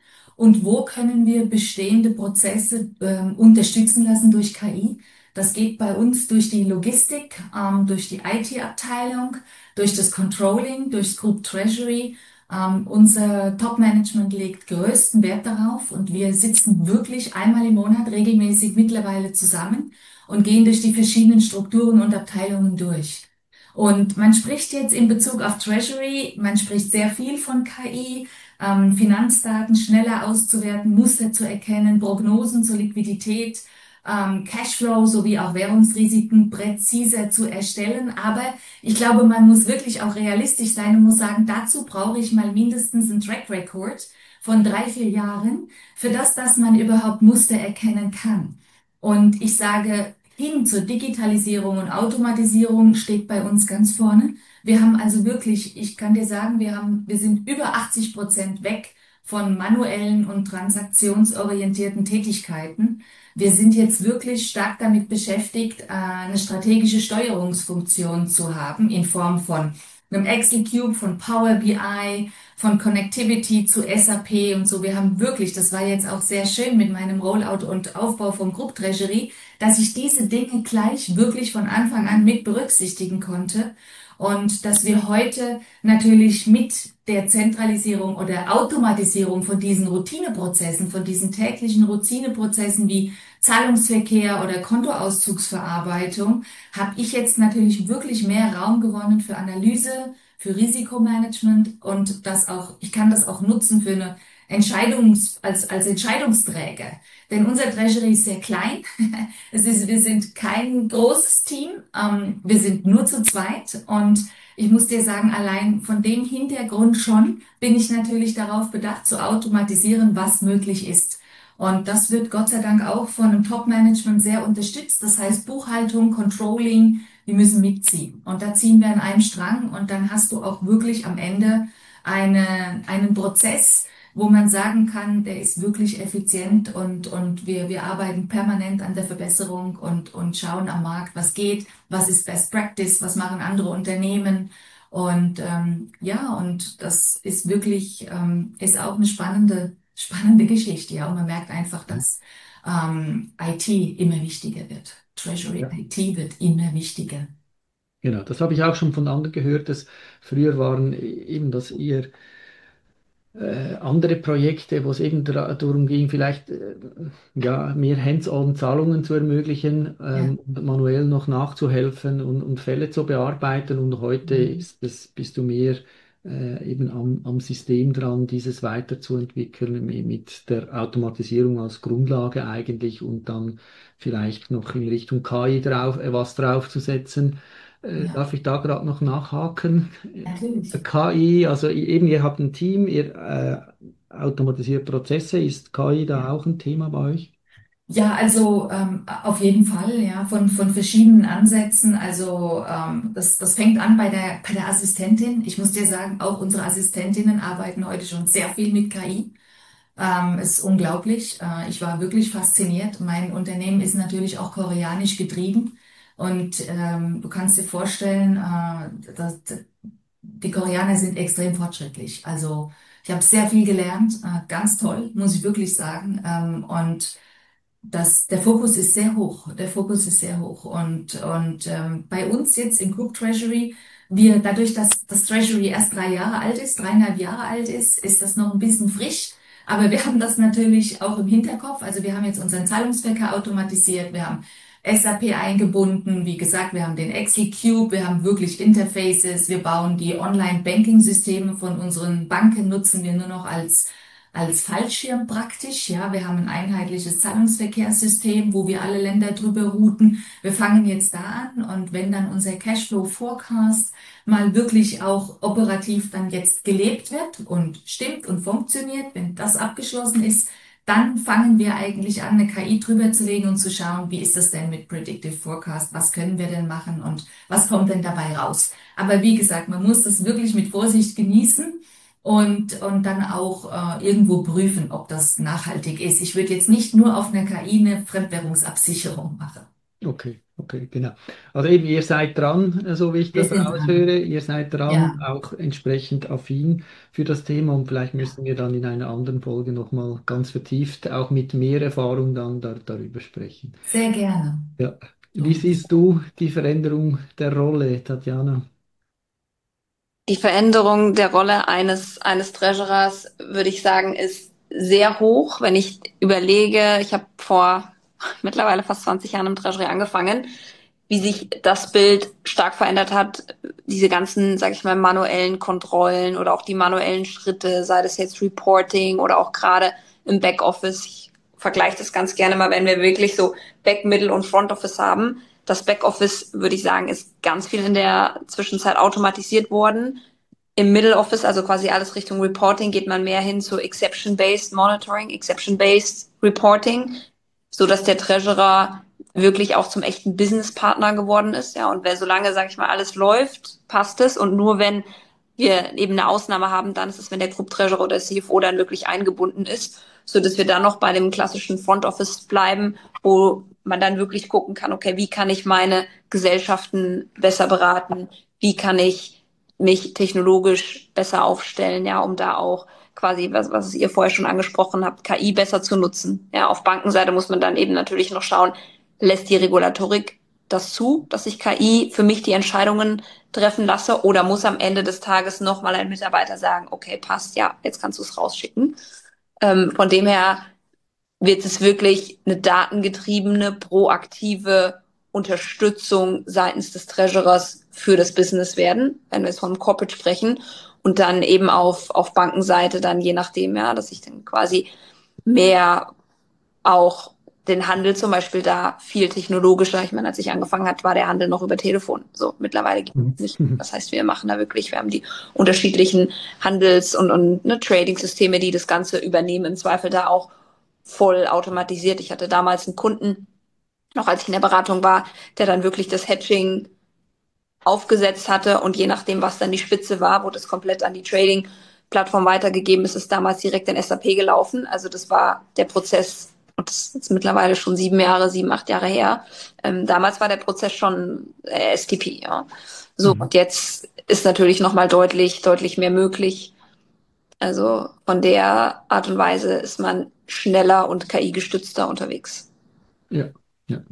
und wo können wir bestehende Prozesse unterstützen lassen durch KI. Das geht bei uns durch die Logistik, durch die IT-Abteilung, durch das Controlling, durchs Group Treasury. Unser Top-Management legt größten Wert darauf und wir sitzen wirklich einmal im Monat regelmäßig mittlerweile zusammen und gehen durch die verschiedenen Strukturen und Abteilungen durch. Und man spricht jetzt in Bezug auf Treasury, man spricht sehr viel von KI, Finanzdaten schneller auszuwerten, Muster zu erkennen, Prognosen zur Liquidität, Cashflow sowie auch Währungsrisiken präziser zu erstellen. Aber ich glaube, man muss wirklich auch realistisch sein und muss sagen, dazu brauche ich mal mindestens einen Track Record von 3, 4 Jahren, für das, dass man überhaupt Muster erkennen kann. Und ich sage, hin zur Digitalisierung und Automatisierung steht bei uns ganz vorne. Wir haben also wirklich, ich kann dir sagen, wir sind über 80% weg von manuellen und transaktionsorientierten Tätigkeiten. Wir sind jetzt wirklich stark damit beschäftigt, eine strategische Steuerungsfunktion zu haben in Form von einem Excel Cube, von Power BI, von Connectivity zu SAP und so. Wir haben wirklich, das war jetzt auch sehr schön mit meinem Rollout und Aufbau vom Group Treasury, dass ich diese Dinge gleich wirklich von Anfang an mit berücksichtigen konnte und dass wir heute natürlich mit der Zentralisierung oder Automatisierung von diesen Routineprozessen, von diesen täglichen Routineprozessen wie Zahlungsverkehr oder Kontoauszugsverarbeitung, habe ich jetzt natürlich wirklich mehr Raum gewonnen für Analyse, für Risikomanagement und das auch, ich kann das auch nutzen für eine als Entscheidungsträger. Denn unser Treasury ist sehr klein. Wir sind kein großes Team. Wir sind nur zu zweit. Und ich muss dir sagen, allein von dem Hintergrund schon bin ich natürlich darauf bedacht, zu automatisieren, was möglich ist. Und das wird Gott sei Dank auch von einem Top-Management sehr unterstützt. Das heißt Buchhaltung, Controlling, die müssen mitziehen. Und da ziehen wir an einem Strang und dann hast du auch wirklich am Ende einen Prozess, wo man sagen kann, der ist wirklich effizient und wir arbeiten permanent an der Verbesserung und schauen am Markt, was geht, was ist Best Practice, was machen andere Unternehmen. Und ja, und das ist wirklich, ist auch eine spannende Geschichte, ja. Und man merkt einfach, dass IT immer wichtiger wird. Treasury Ja. IT wird immer wichtiger. Genau, das habe ich auch schon von anderen gehört, dass früher waren eben das eher andere Projekte, wo es eben darum ging, vielleicht ja, mehr Hands-on-Zahlungen zu ermöglichen, Ja. und manuell noch nachzuhelfen und Fälle zu bearbeiten. Und heute Mhm. bist du mehr eben am System dran, dieses weiterzuentwickeln mit der Automatisierung als Grundlage eigentlich und dann vielleicht noch in Richtung KI was draufzusetzen. Ja, Darf ich da gerade noch nachhaken? natürlich. KI, also eben, ihr habt ein Team, ihr automatisiert Prozesse. Ist KI da Ja. auch ein Thema bei euch? Ja, also auf jeden Fall, ja, von verschiedenen Ansätzen. Also das fängt an bei der Assistentin. Ich muss dir sagen, auch unsere Assistentinnen arbeiten heute schon sehr viel mit KI. Ist unglaublich. Ich war wirklich fasziniert. Mein Unternehmen ist natürlich auch koreanisch getrieben. Und du kannst dir vorstellen, die Koreaner sind extrem fortschrittlich. Also ich habe sehr viel gelernt, ganz toll, muss ich wirklich sagen. Und der Fokus ist sehr hoch. Der Fokus ist sehr hoch. Und bei uns jetzt im Group Treasury, dadurch, dass das Treasury erst 3 Jahre alt ist, 3,5 Jahre alt ist das noch ein bisschen frisch. Aber wir haben das natürlich auch im Hinterkopf. Also wir haben jetzt unseren Zahlungsverkehr automatisiert. Wir haben SAP eingebunden. Wie gesagt, wir haben den Excel Cube. Wir haben wirklich Interfaces. Wir bauen die Online-Banking-Systeme von unseren Banken, nutzen wir nur noch als Fallschirm praktisch. Ja, wir haben ein einheitliches Zahlungsverkehrssystem, wo wir alle Länder drüber routen. Wir fangen jetzt da an und wenn dann unser Cashflow Forecast mal wirklich auch operativ dann jetzt gelebt wird und stimmt und funktioniert, wenn das abgeschlossen ist, dann fangen wir eigentlich an, eine KI drüber zu legen und zu schauen, wie ist das denn mit Predictive Forecast? Was können wir denn machen und was kommt denn dabei raus? Aber wie gesagt, man muss das wirklich mit Vorsicht genießen und dann auch irgendwo prüfen, ob das nachhaltig ist. Ich würde jetzt nicht nur auf einer KI eine Fremdwährungsabsicherung machen. Okay, okay, genau. Also eben, ihr seid dran, so wie ich Wir das sind dran. raushöre, ihr seid dran, Ja, auch entsprechend affin für das Thema und vielleicht müssen wir dann in einer anderen Folge nochmal ganz vertieft, auch mit mehr Erfahrung dann darüber sprechen. sehr gerne. Ja. Wie So. siehst du die Veränderung der Rolle, Tatjana? Die Veränderung der Rolle eines Treasurers, würde ich sagen, ist sehr hoch. Wenn ich überlege, ich habe vor mittlerweile fast 20 Jahren im Treasury angefangen, wie sich das Bild stark verändert hat, diese ganzen, sage ich mal, manuellen Kontrollen oder auch die manuellen Schritte, sei das jetzt Reporting oder auch gerade im Backoffice. Ich vergleiche das ganz gerne mal, wenn wir wirklich so Back, Middle und Front Office haben. Das Backoffice, würde ich sagen, ist ganz viel in der Zwischenzeit automatisiert worden. Im Middle Office, also quasi alles Richtung Reporting, geht man mehr hin zu Exception-Based Monitoring, Exception-Based Reporting, so dass der Treasurer wirklich auch zum echten Business-Partner geworden ist. Ja, und wer solange, sage ich mal, alles läuft, passt es. Und nur wenn wir eben eine Ausnahme haben, dann ist es, wenn der Group Treasurer oder CFO dann wirklich eingebunden ist, so dass wir dann noch bei dem klassischen Front Office bleiben, wo man dann wirklich gucken kann, okay, wie kann ich meine Gesellschaften besser beraten? Wie kann ich mich technologisch besser aufstellen, ja, um da auch quasi, was ihr vorher schon angesprochen habt, KI besser zu nutzen. Ja, auf Bankenseite muss man dann eben natürlich noch schauen, lässt die Regulatorik das zu, dass ich KI für mich die Entscheidungen treffen lasse, oder muss am Ende des Tages nochmal ein Mitarbeiter sagen, okay, passt, ja, jetzt kannst du es rausschicken. Von dem her wird es wirklich eine datengetriebene, proaktive Unterstützung seitens des Treasurers für das Business werden, wenn wir jetzt vom Corporate sprechen. Und dann eben auf Bankenseite dann je nachdem, ja, dass ich dann quasi mehr auch den Handel zum Beispiel da viel technologischer. Ich meine, als ich angefangen hat, war der Handel noch über Telefon. So, mittlerweile gibt es nicht. Mhm. Das heißt, wir machen da wirklich, wir haben die unterschiedlichen Handels- und ne, Trading-Systeme, die das Ganze übernehmen, im Zweifel da auch voll automatisiert. Ich hatte damals einen Kunden, noch als ich in der Beratung war, der dann wirklich das Hedging aufgesetzt hatte, und je nachdem, was dann die Spitze war, wurde es komplett an die Trading-Plattform weitergegeben. Es ist damals direkt in SAP gelaufen. Also das war der Prozess, und das ist jetzt mittlerweile schon 7 Jahre, 7, 8 Jahre her. Damals war der Prozess schon STP, ja. So, Mhm. und jetzt ist natürlich nochmal deutlich mehr möglich. Also von der Art und Weise ist man schneller und KI-gestützter unterwegs. Ja, ja.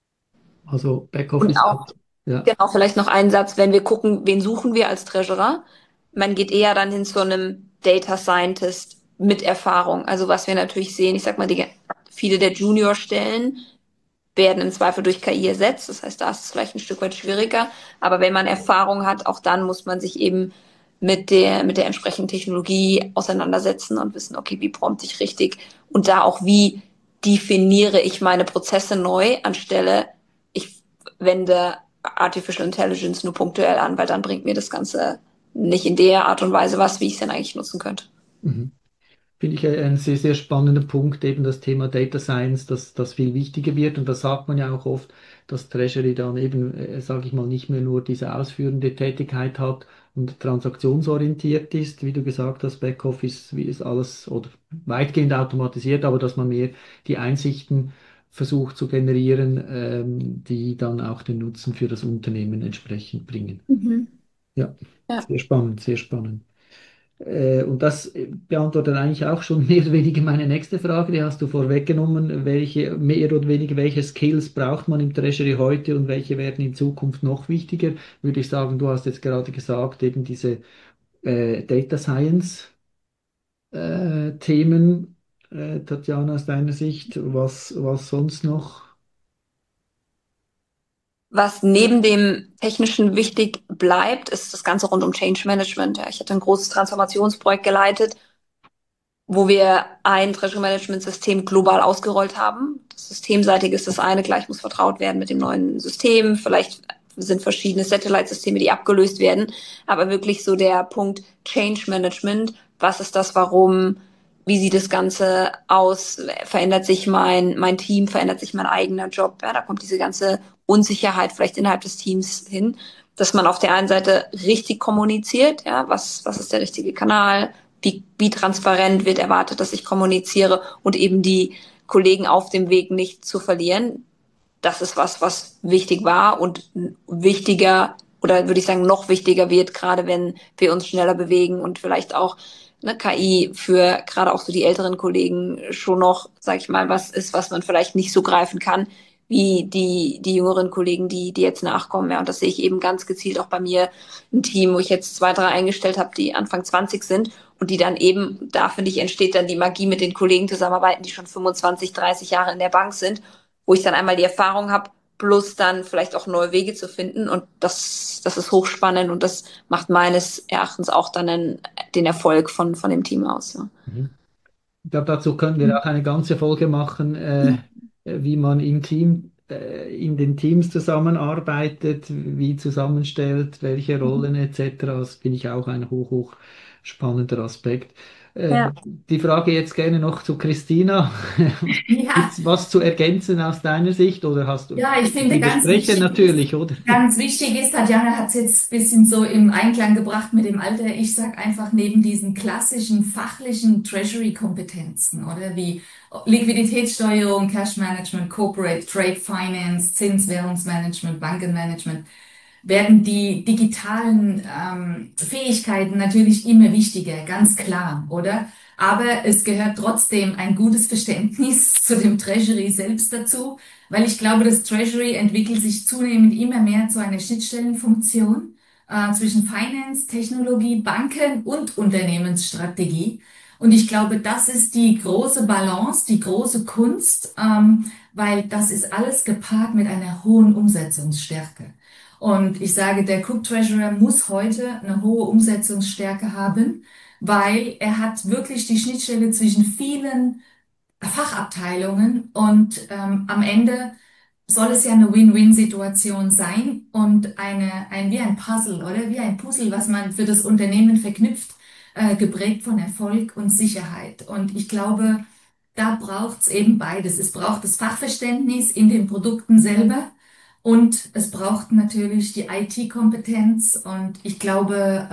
Also Und Backoffice auch hat, ja. Genau, vielleicht noch einen Satz, wenn wir gucken, wen suchen wir als Treasurer? Man geht eher dann hin zu einem Data Scientist mit Erfahrung. Also was wir natürlich sehen, ich sag mal, viele der Junior-Stellen werden im Zweifel durch KI ersetzt. Das heißt, da ist es vielleicht ein Stück weit schwieriger. Aber wenn man Erfahrung hat, auch dann muss man sich eben mit der entsprechenden Technologie auseinandersetzen und wissen, okay, wie prompte ich richtig? Und da auch, wie definiere ich meine Prozesse neu, anstelle ich wende Artificial Intelligence nur punktuell an, weil dann bringt mir das Ganze nicht in der Art und Weise was, wie ich es denn eigentlich nutzen könnte. Mhm. Finde ich ein sehr, sehr spannender Punkt, eben das Thema Data Science, dass das viel wichtiger wird. Und da sagt man ja auch oft, dass Treasury dann eben, sage ich mal, nicht mehr nur diese ausführende Tätigkeit hat und transaktionsorientiert ist, wie du gesagt hast, Backoffice, wie ist alles oder weitgehend automatisiert, aber dass man mehr die Einsichten versucht zu generieren, die dann auch den Nutzen für das Unternehmen entsprechend bringen. Mhm. Ja, Ja. sehr spannend, sehr spannend. Und das beantwortet eigentlich auch schon mehr oder weniger meine nächste Frage. Die hast du vorweggenommen. Welche, mehr oder weniger, welche Skills braucht man im Treasury heute und welche werden in Zukunft noch wichtiger? Würde ich sagen, du hast jetzt gerade gesagt, eben diese Data Science Themen, Tatjana, aus deiner Sicht, was sonst noch? Was neben dem Technischen wichtig bleibt, ist das Ganze rund um Change Management. Ja, ich hatte ein großes Transformationsprojekt geleitet, wo wir ein Treasury Management System global ausgerollt haben. Das Systemseitig ist das eine, gleich muss vertraut werden mit dem neuen System. Vielleicht sind verschiedene Satellite-Systeme, die abgelöst werden. Aber wirklich so der Punkt Change Management. Was ist das? Warum? Wie sieht das Ganze aus? Verändert sich mein Team? Verändert sich mein eigener Job? Ja, da kommt diese ganze Unsicherheit vielleicht innerhalb des Teams hin, dass man auf der einen Seite richtig kommuniziert. Ja, was ist der richtige Kanal? Wie transparent wird erwartet, dass ich kommuniziere, und eben die Kollegen auf dem Weg nicht zu verlieren. das ist was, was wichtig war und wichtiger oder würde ich sagen noch wichtiger wird, gerade wenn wir uns schneller bewegen und vielleicht auch eine KI für gerade auch so die älteren Kollegen schon noch, sag ich mal, was ist, was man vielleicht nicht so greifen kann, wie die jüngeren Kollegen, die jetzt nachkommen. Ja, und das sehe ich eben ganz gezielt auch bei mir im Team, wo ich jetzt zwei, drei eingestellt habe, die Anfang 20 sind und die dann eben, da finde ich, entsteht dann die Magie mit den Kollegen zusammenarbeiten, die schon 25, 30 Jahre in der Bank sind, wo ich dann einmal die Erfahrung habe, plus dann vielleicht auch neue Wege zu finden. Und das ist hochspannend und das macht meines Erachtens auch dann den Erfolg von dem Team aus. Ja. Mhm. Ich glaube, dazu können wir auch eine ganze Folge machen, wie man im Team, in den Teams zusammenarbeitet, wie zusammenstellt, welche Rollen etc. Das finde ich auch ein hoch spannender Aspekt. Ja. Die Frage jetzt gerne noch zu Christina. Ja, Gibt's was zu ergänzen aus deiner Sicht oder hast du, ja, ich finde liebe Sprecher natürlich, oder? ganz wichtig ist, Tatjana hat es jetzt ein bisschen so im Einklang gebracht mit dem Alter. Ich sag einfach neben diesen klassischen fachlichen Treasury-Kompetenzen, oder wie Liquiditätssteuerung, Cash Management, Corporate Trade Finance, Zinswährungsmanagement, Bankenmanagement, werden die digitalen Fähigkeiten natürlich immer wichtiger, ganz klar, oder? Aber es gehört trotzdem ein gutes Verständnis zu dem Treasury selbst dazu, weil ich glaube, das Treasury entwickelt sich zunehmend immer mehr zu einer Schnittstellenfunktion zwischen Finance, Technologie, Banken und Unternehmensstrategie. Und ich glaube, das ist die große Balance, die große Kunst, weil das ist alles gepaart mit einer hohen Umsetzungsstärke. Und ich sage, der Group Treasurer muss heute eine hohe Umsetzungsstärke haben, weil er hat wirklich die Schnittstelle zwischen vielen Fachabteilungen und am Ende soll es ja eine Win-Win-Situation sein und wie ein Puzzle, oder? Wie ein Puzzle, was man für das Unternehmen verknüpft, geprägt von Erfolg und Sicherheit. Und ich glaube, da braucht es eben beides. Es braucht das Fachverständnis in den Produkten selber und es braucht natürlich die IT-Kompetenz. Und ich glaube,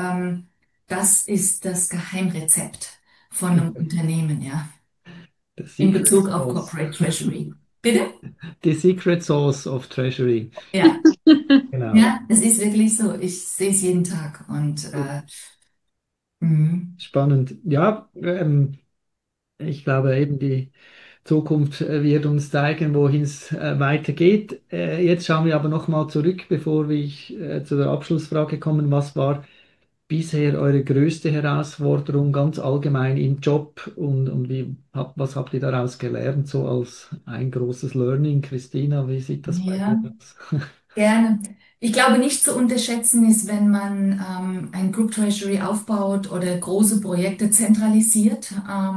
das ist das Geheimrezept von einem Unternehmen, ja, The in Secret Bezug auf Sauce. Corporate Treasury. Bitte? The Secret Sauce of Treasury. Ja. Genau. Ja, es ist wirklich so. Ich sehe es jeden Tag und mhm. Spannend. Ja, ich glaube eben die Zukunft wird uns zeigen, wohin es weitergeht. Jetzt schauen wir aber nochmal zurück, bevor wir zu der Abschlussfrage kommen. Was war bisher eure größte Herausforderung ganz allgemein im Job und was habt ihr daraus gelernt, so als ein großes Learning? Christina, wie sieht das bei dir Ja, aus? gerne. Ich glaube, nicht zu unterschätzen ist, wenn man ein Group Treasury aufbaut oder große Projekte zentralisiert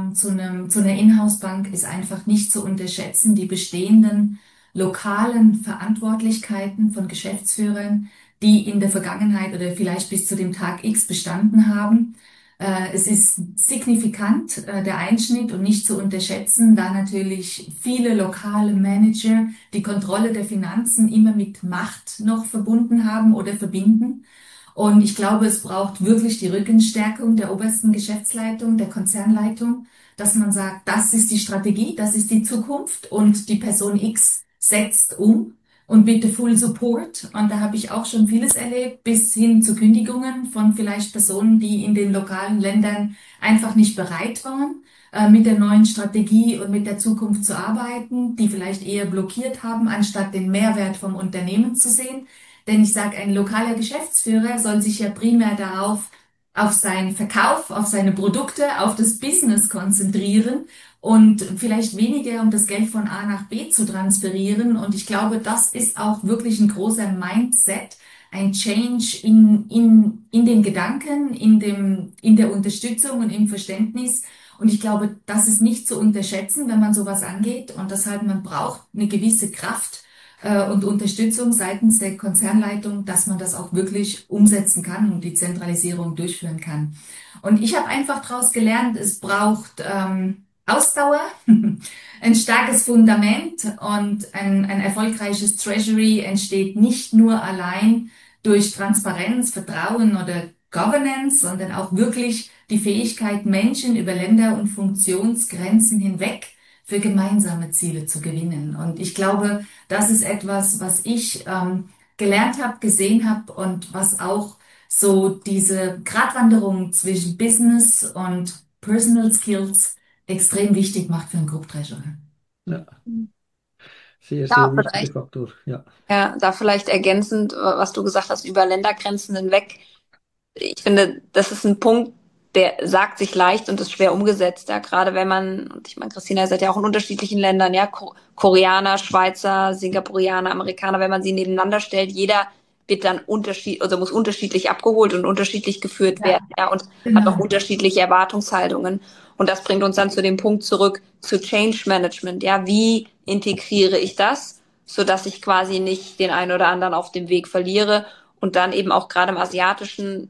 zu einer Inhouse-Bank, ist einfach nicht zu unterschätzen, die bestehenden lokalen Verantwortlichkeiten von Geschäftsführern, die in der Vergangenheit oder vielleicht bis zu dem Tag X bestanden haben. Es ist signifikant, der Einschnitt und nicht zu unterschätzen, da natürlich viele lokale Manager die Kontrolle der Finanzen immer mit Macht noch verbunden haben oder verbinden. Und ich glaube, es braucht wirklich die Rückenstärkung der obersten Geschäftsleitung, der Konzernleitung, dass man sagt, das ist die Strategie, das ist die Zukunft und die Person X setzt um und bitte Full Support. Und da habe ich auch schon vieles erlebt, bis hin zu Kündigungen von vielleicht Personen, die in den lokalen Ländern einfach nicht bereit waren, mit der neuen Strategie und mit der Zukunft zu arbeiten, die vielleicht eher blockiert haben, anstatt den Mehrwert vom Unternehmen zu sehen. Denn ich sage, ein lokaler Geschäftsführer soll sich ja primär auf seinen Verkauf, auf seine Produkte, auf das Business konzentrieren und vielleicht weniger um das Geld von A nach B zu transferieren. Und ich glaube, das ist auch wirklich ein großer Mindset, ein Change in den Gedanken, in der Unterstützung und im Verständnis. Und ich glaube, das ist nicht zu unterschätzen, wenn man sowas angeht. Und deshalb, man braucht eine gewisse Kraft und Unterstützung seitens der Konzernleitung, dass man das auch wirklich umsetzen kann und die Zentralisierung durchführen kann. Und ich habe einfach daraus gelernt, es braucht Ausdauer, ein starkes Fundament und ein erfolgreiches Treasury entsteht nicht nur allein durch Transparenz, Vertrauen oder Governance, sondern auch wirklich die Fähigkeit, Menschen über Länder und Funktionsgrenzen hinweg für gemeinsame Ziele zu gewinnen. Und ich glaube, das ist etwas, was ich gelernt habe, gesehen habe und was auch so diese Gratwanderung zwischen Business und Personal Skills extrem wichtig macht für einen Group Treasurer. Ja, sehr, Ja, sehr wichtiger vielleicht. Faktor. Ja. Ja, da vielleicht ergänzend, was du gesagt hast, über Ländergrenzen hinweg. Ich finde, das ist ein Punkt, der sagt sich leicht und ist schwer umgesetzt. Ja, gerade wenn man, und ich meine, Christina, ihr seid ja auch in unterschiedlichen Ländern, ja, Koreaner, Schweizer, Singapurianer, Amerikaner, wenn man sie nebeneinander stellt, jeder wird dann also muss unterschiedlich abgeholt und unterschiedlich geführt Ja, werden, ja, und hat auch genau. unterschiedliche Erwartungshaltungen. Und das bringt uns dann zu dem Punkt zurück zu Change Management. Ja, wie integriere ich das, sodass ich quasi nicht den einen oder anderen auf dem Weg verliere und dann eben auch gerade im asiatischen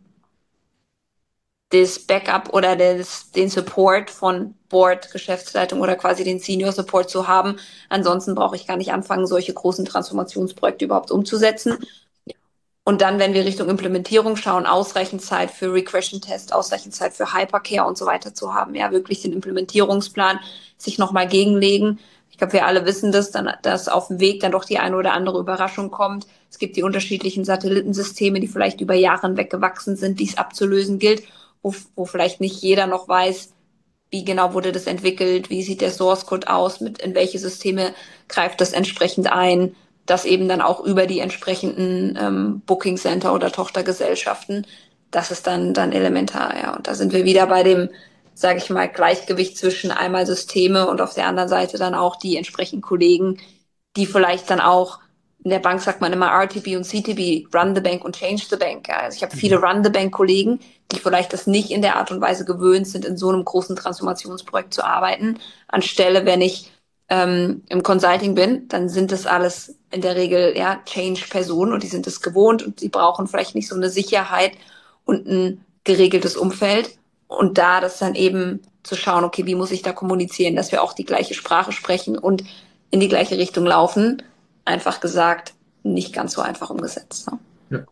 das Backup oder den Support von Board, Geschäftsleitung oder quasi den Senior Support zu haben. Ansonsten brauche ich gar nicht anfangen, solche großen Transformationsprojekte überhaupt umzusetzen. Und dann, wenn wir Richtung Implementierung schauen, ausreichend Zeit für Regression Test, ausreichend Zeit für Hypercare und so weiter zu haben. Ja, wirklich den Implementierungsplan sich nochmal gegenlegen. Ich glaube, wir alle wissen das, dann, dass auf dem Weg dann doch die eine oder andere Überraschung kommt. Es gibt die unterschiedlichen Satellitensysteme, die vielleicht über Jahre hinweg gewachsen sind, die es abzulösen gilt, wo vielleicht nicht jeder noch weiß, wie genau wurde das entwickelt, wie sieht der Source Code aus, mit in welche Systeme greift das entsprechend ein, das eben dann auch über die entsprechenden Booking Center oder Tochtergesellschaften, das ist dann elementar, ja. Und da sind wir wieder bei dem, sage ich mal, Gleichgewicht zwischen einmal Systeme und auf der anderen Seite dann auch die entsprechenden Kollegen, die vielleicht dann auch in der Bank sagt man immer RTB und CTB, Run the Bank und Change the Bank. Ja. Also ich habe viele Mhm. Run the Bank Kollegen, die vielleicht das nicht in der Art und Weise gewöhnt sind, in so einem großen Transformationsprojekt zu arbeiten. Anstelle, wenn ich im Consulting bin, dann sind das alles in der Regel ja Change-Personen und die sind es gewohnt und die brauchen vielleicht nicht so eine Sicherheit und ein geregeltes Umfeld. Und da das dann eben zu schauen, okay, wie muss ich da kommunizieren, dass wir auch die gleiche Sprache sprechen und in die gleiche Richtung laufen. Einfach gesagt, nicht ganz so einfach umgesetzt. Ne? Ja.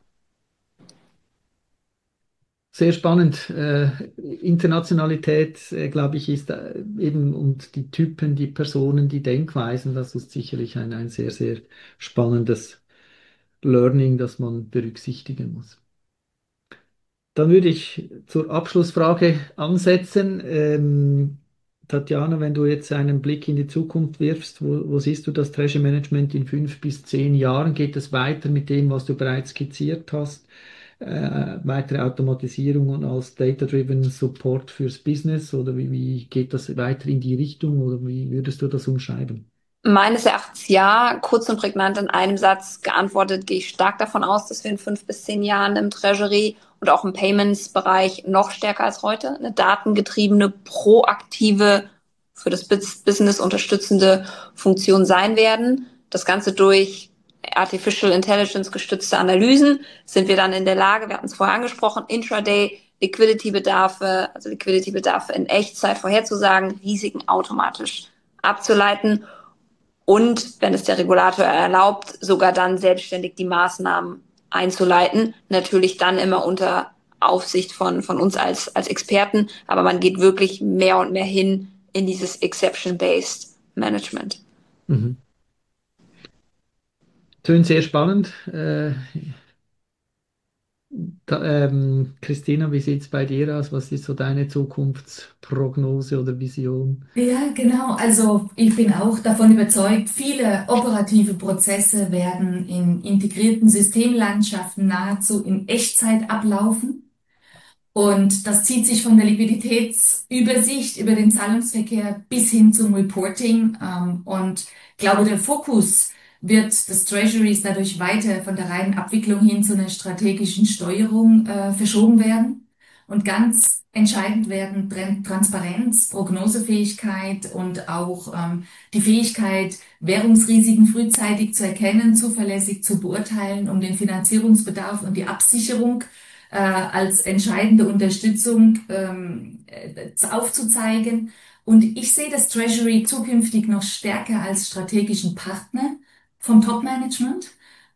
Sehr spannend. Internationalität, glaube ich, ist eben und die Typen, die Personen, die Denkweisen, das ist sicherlich ein sehr, sehr spannendes Learning, das man berücksichtigen muss. Dann würde ich zur Abschlussfrage ansetzen. Tatjana, wenn du jetzt einen Blick in die Zukunft wirfst, wo siehst du das Treasure Management in 5 bis 10 Jahren? Geht es weiter mit dem, was du bereits skizziert hast? Weitere Automatisierung und als Data-Driven Support fürs Business? Oder wie geht das weiter in die Richtung? Oder wie würdest du das umschreiben? Meines Erachtens ja, kurz und prägnant in einem Satz geantwortet, gehe ich stark davon aus, dass wir in 5 bis 10 Jahren im Treasury und auch im Payments-Bereich noch stärker als heute eine datengetriebene, proaktive, für das Business unterstützende Funktion sein werden. Das Ganze durch Artificial Intelligence gestützte Analysen sind wir dann in der Lage, wir hatten es vorher angesprochen, Intraday Liquidity-Bedarfe, also Liquidity-Bedarfe in Echtzeit vorherzusagen, Risiken automatisch abzuleiten und, wenn es der Regulator erlaubt, sogar dann selbstständig die Maßnahmen einzuleiten. Natürlich dann immer unter Aufsicht von uns als Experten, aber man geht wirklich mehr und mehr hin in dieses Exception-Based Management. Mhm. Tönt sehr spannend. Christina, wie sieht es bei dir aus? Was ist so deine Zukunftsprognose oder Vision? Ja, genau. Also ich bin auch davon überzeugt, viele operative Prozesse werden in integrierten Systemlandschaften nahezu in Echtzeit ablaufen. Und das zieht sich von der Liquiditätsübersicht über den Zahlungsverkehr bis hin zum Reporting. Und ich glaube, der Fokus wird des Treasuries dadurch weiter von der reinen Abwicklung hin zu einer strategischen Steuerung verschoben werden. Und ganz entscheidend werden Transparenz, Prognosefähigkeit und auch die Fähigkeit, Währungsrisiken frühzeitig zu erkennen, zuverlässig zu beurteilen, um den Finanzierungsbedarf und die Absicherung als entscheidende Unterstützung aufzuzeigen. Und ich sehe das Treasury zukünftig noch stärker als strategischen Partner vom Top-Management.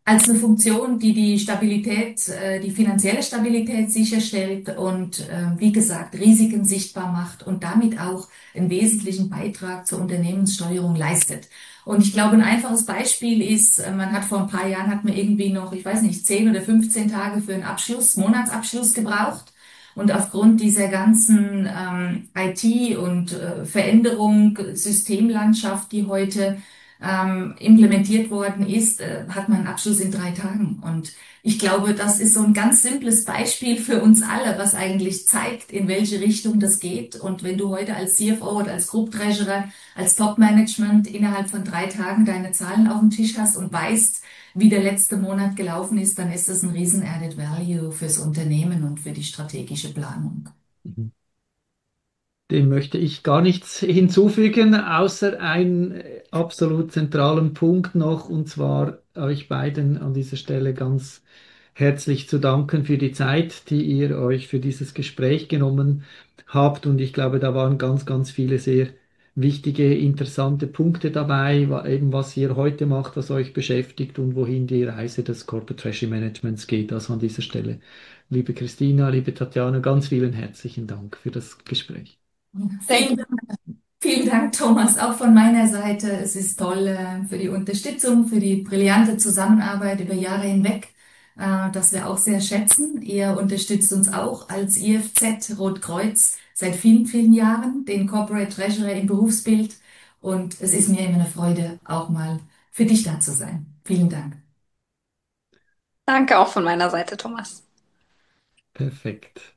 als eine Funktion, die die Stabilität, die finanzielle Stabilität sicherstellt und wie gesagt, Risiken sichtbar macht und damit auch einen wesentlichen Beitrag zur Unternehmenssteuerung leistet. Und ich glaube, ein einfaches Beispiel ist, man hat vor ein paar Jahren hat man irgendwie noch, ich weiß nicht, 10 oder 15 Tage für einen Abschluss, Monatsabschluss gebraucht. Und aufgrund dieser ganzen IT- und Veränderung, Systemlandschaft, die heute implementiert worden ist, hat man einen Abschluss in 3 Tagen. Und ich glaube, das ist so ein ganz simples Beispiel für uns alle, was eigentlich zeigt, in welche Richtung das geht. Und wenn du heute als CFO oder als Group Treasurer, als Top-Management innerhalb von 3 Tagen deine Zahlen auf dem Tisch hast und weißt, wie der letzte Monat gelaufen ist, dann ist das ein riesen Added Value fürs Unternehmen und für die strategische Planung. Mhm. Dem möchte ich gar nichts hinzufügen, außer einen absolut zentralen Punkt noch, und zwar euch beiden an dieser Stelle ganz herzlich zu danken für die Zeit, die ihr euch für dieses Gespräch genommen habt. Und ich glaube, da waren ganz, ganz viele sehr wichtige, interessante Punkte dabei, eben was ihr heute macht, was euch beschäftigt und wohin die Reise des Corporate Treasury Managements geht. Also an dieser Stelle, liebe Christina, liebe Tatjana, ganz vielen herzlichen Dank für das Gespräch. Sehr Vielen Vielen Dank, Thomas, auch von meiner Seite. Es ist toll, für die Unterstützung, für die brillante Zusammenarbeit über Jahre hinweg, das wir auch sehr schätzen. Ihr unterstützt uns auch als IFZ Rotkreuz seit vielen, vielen Jahren, den Corporate Treasurer im Berufsbild. Und es ist mir immer eine Freude, auch mal für dich da zu sein. Vielen Dank. Danke auch von meiner Seite, Thomas. Perfekt.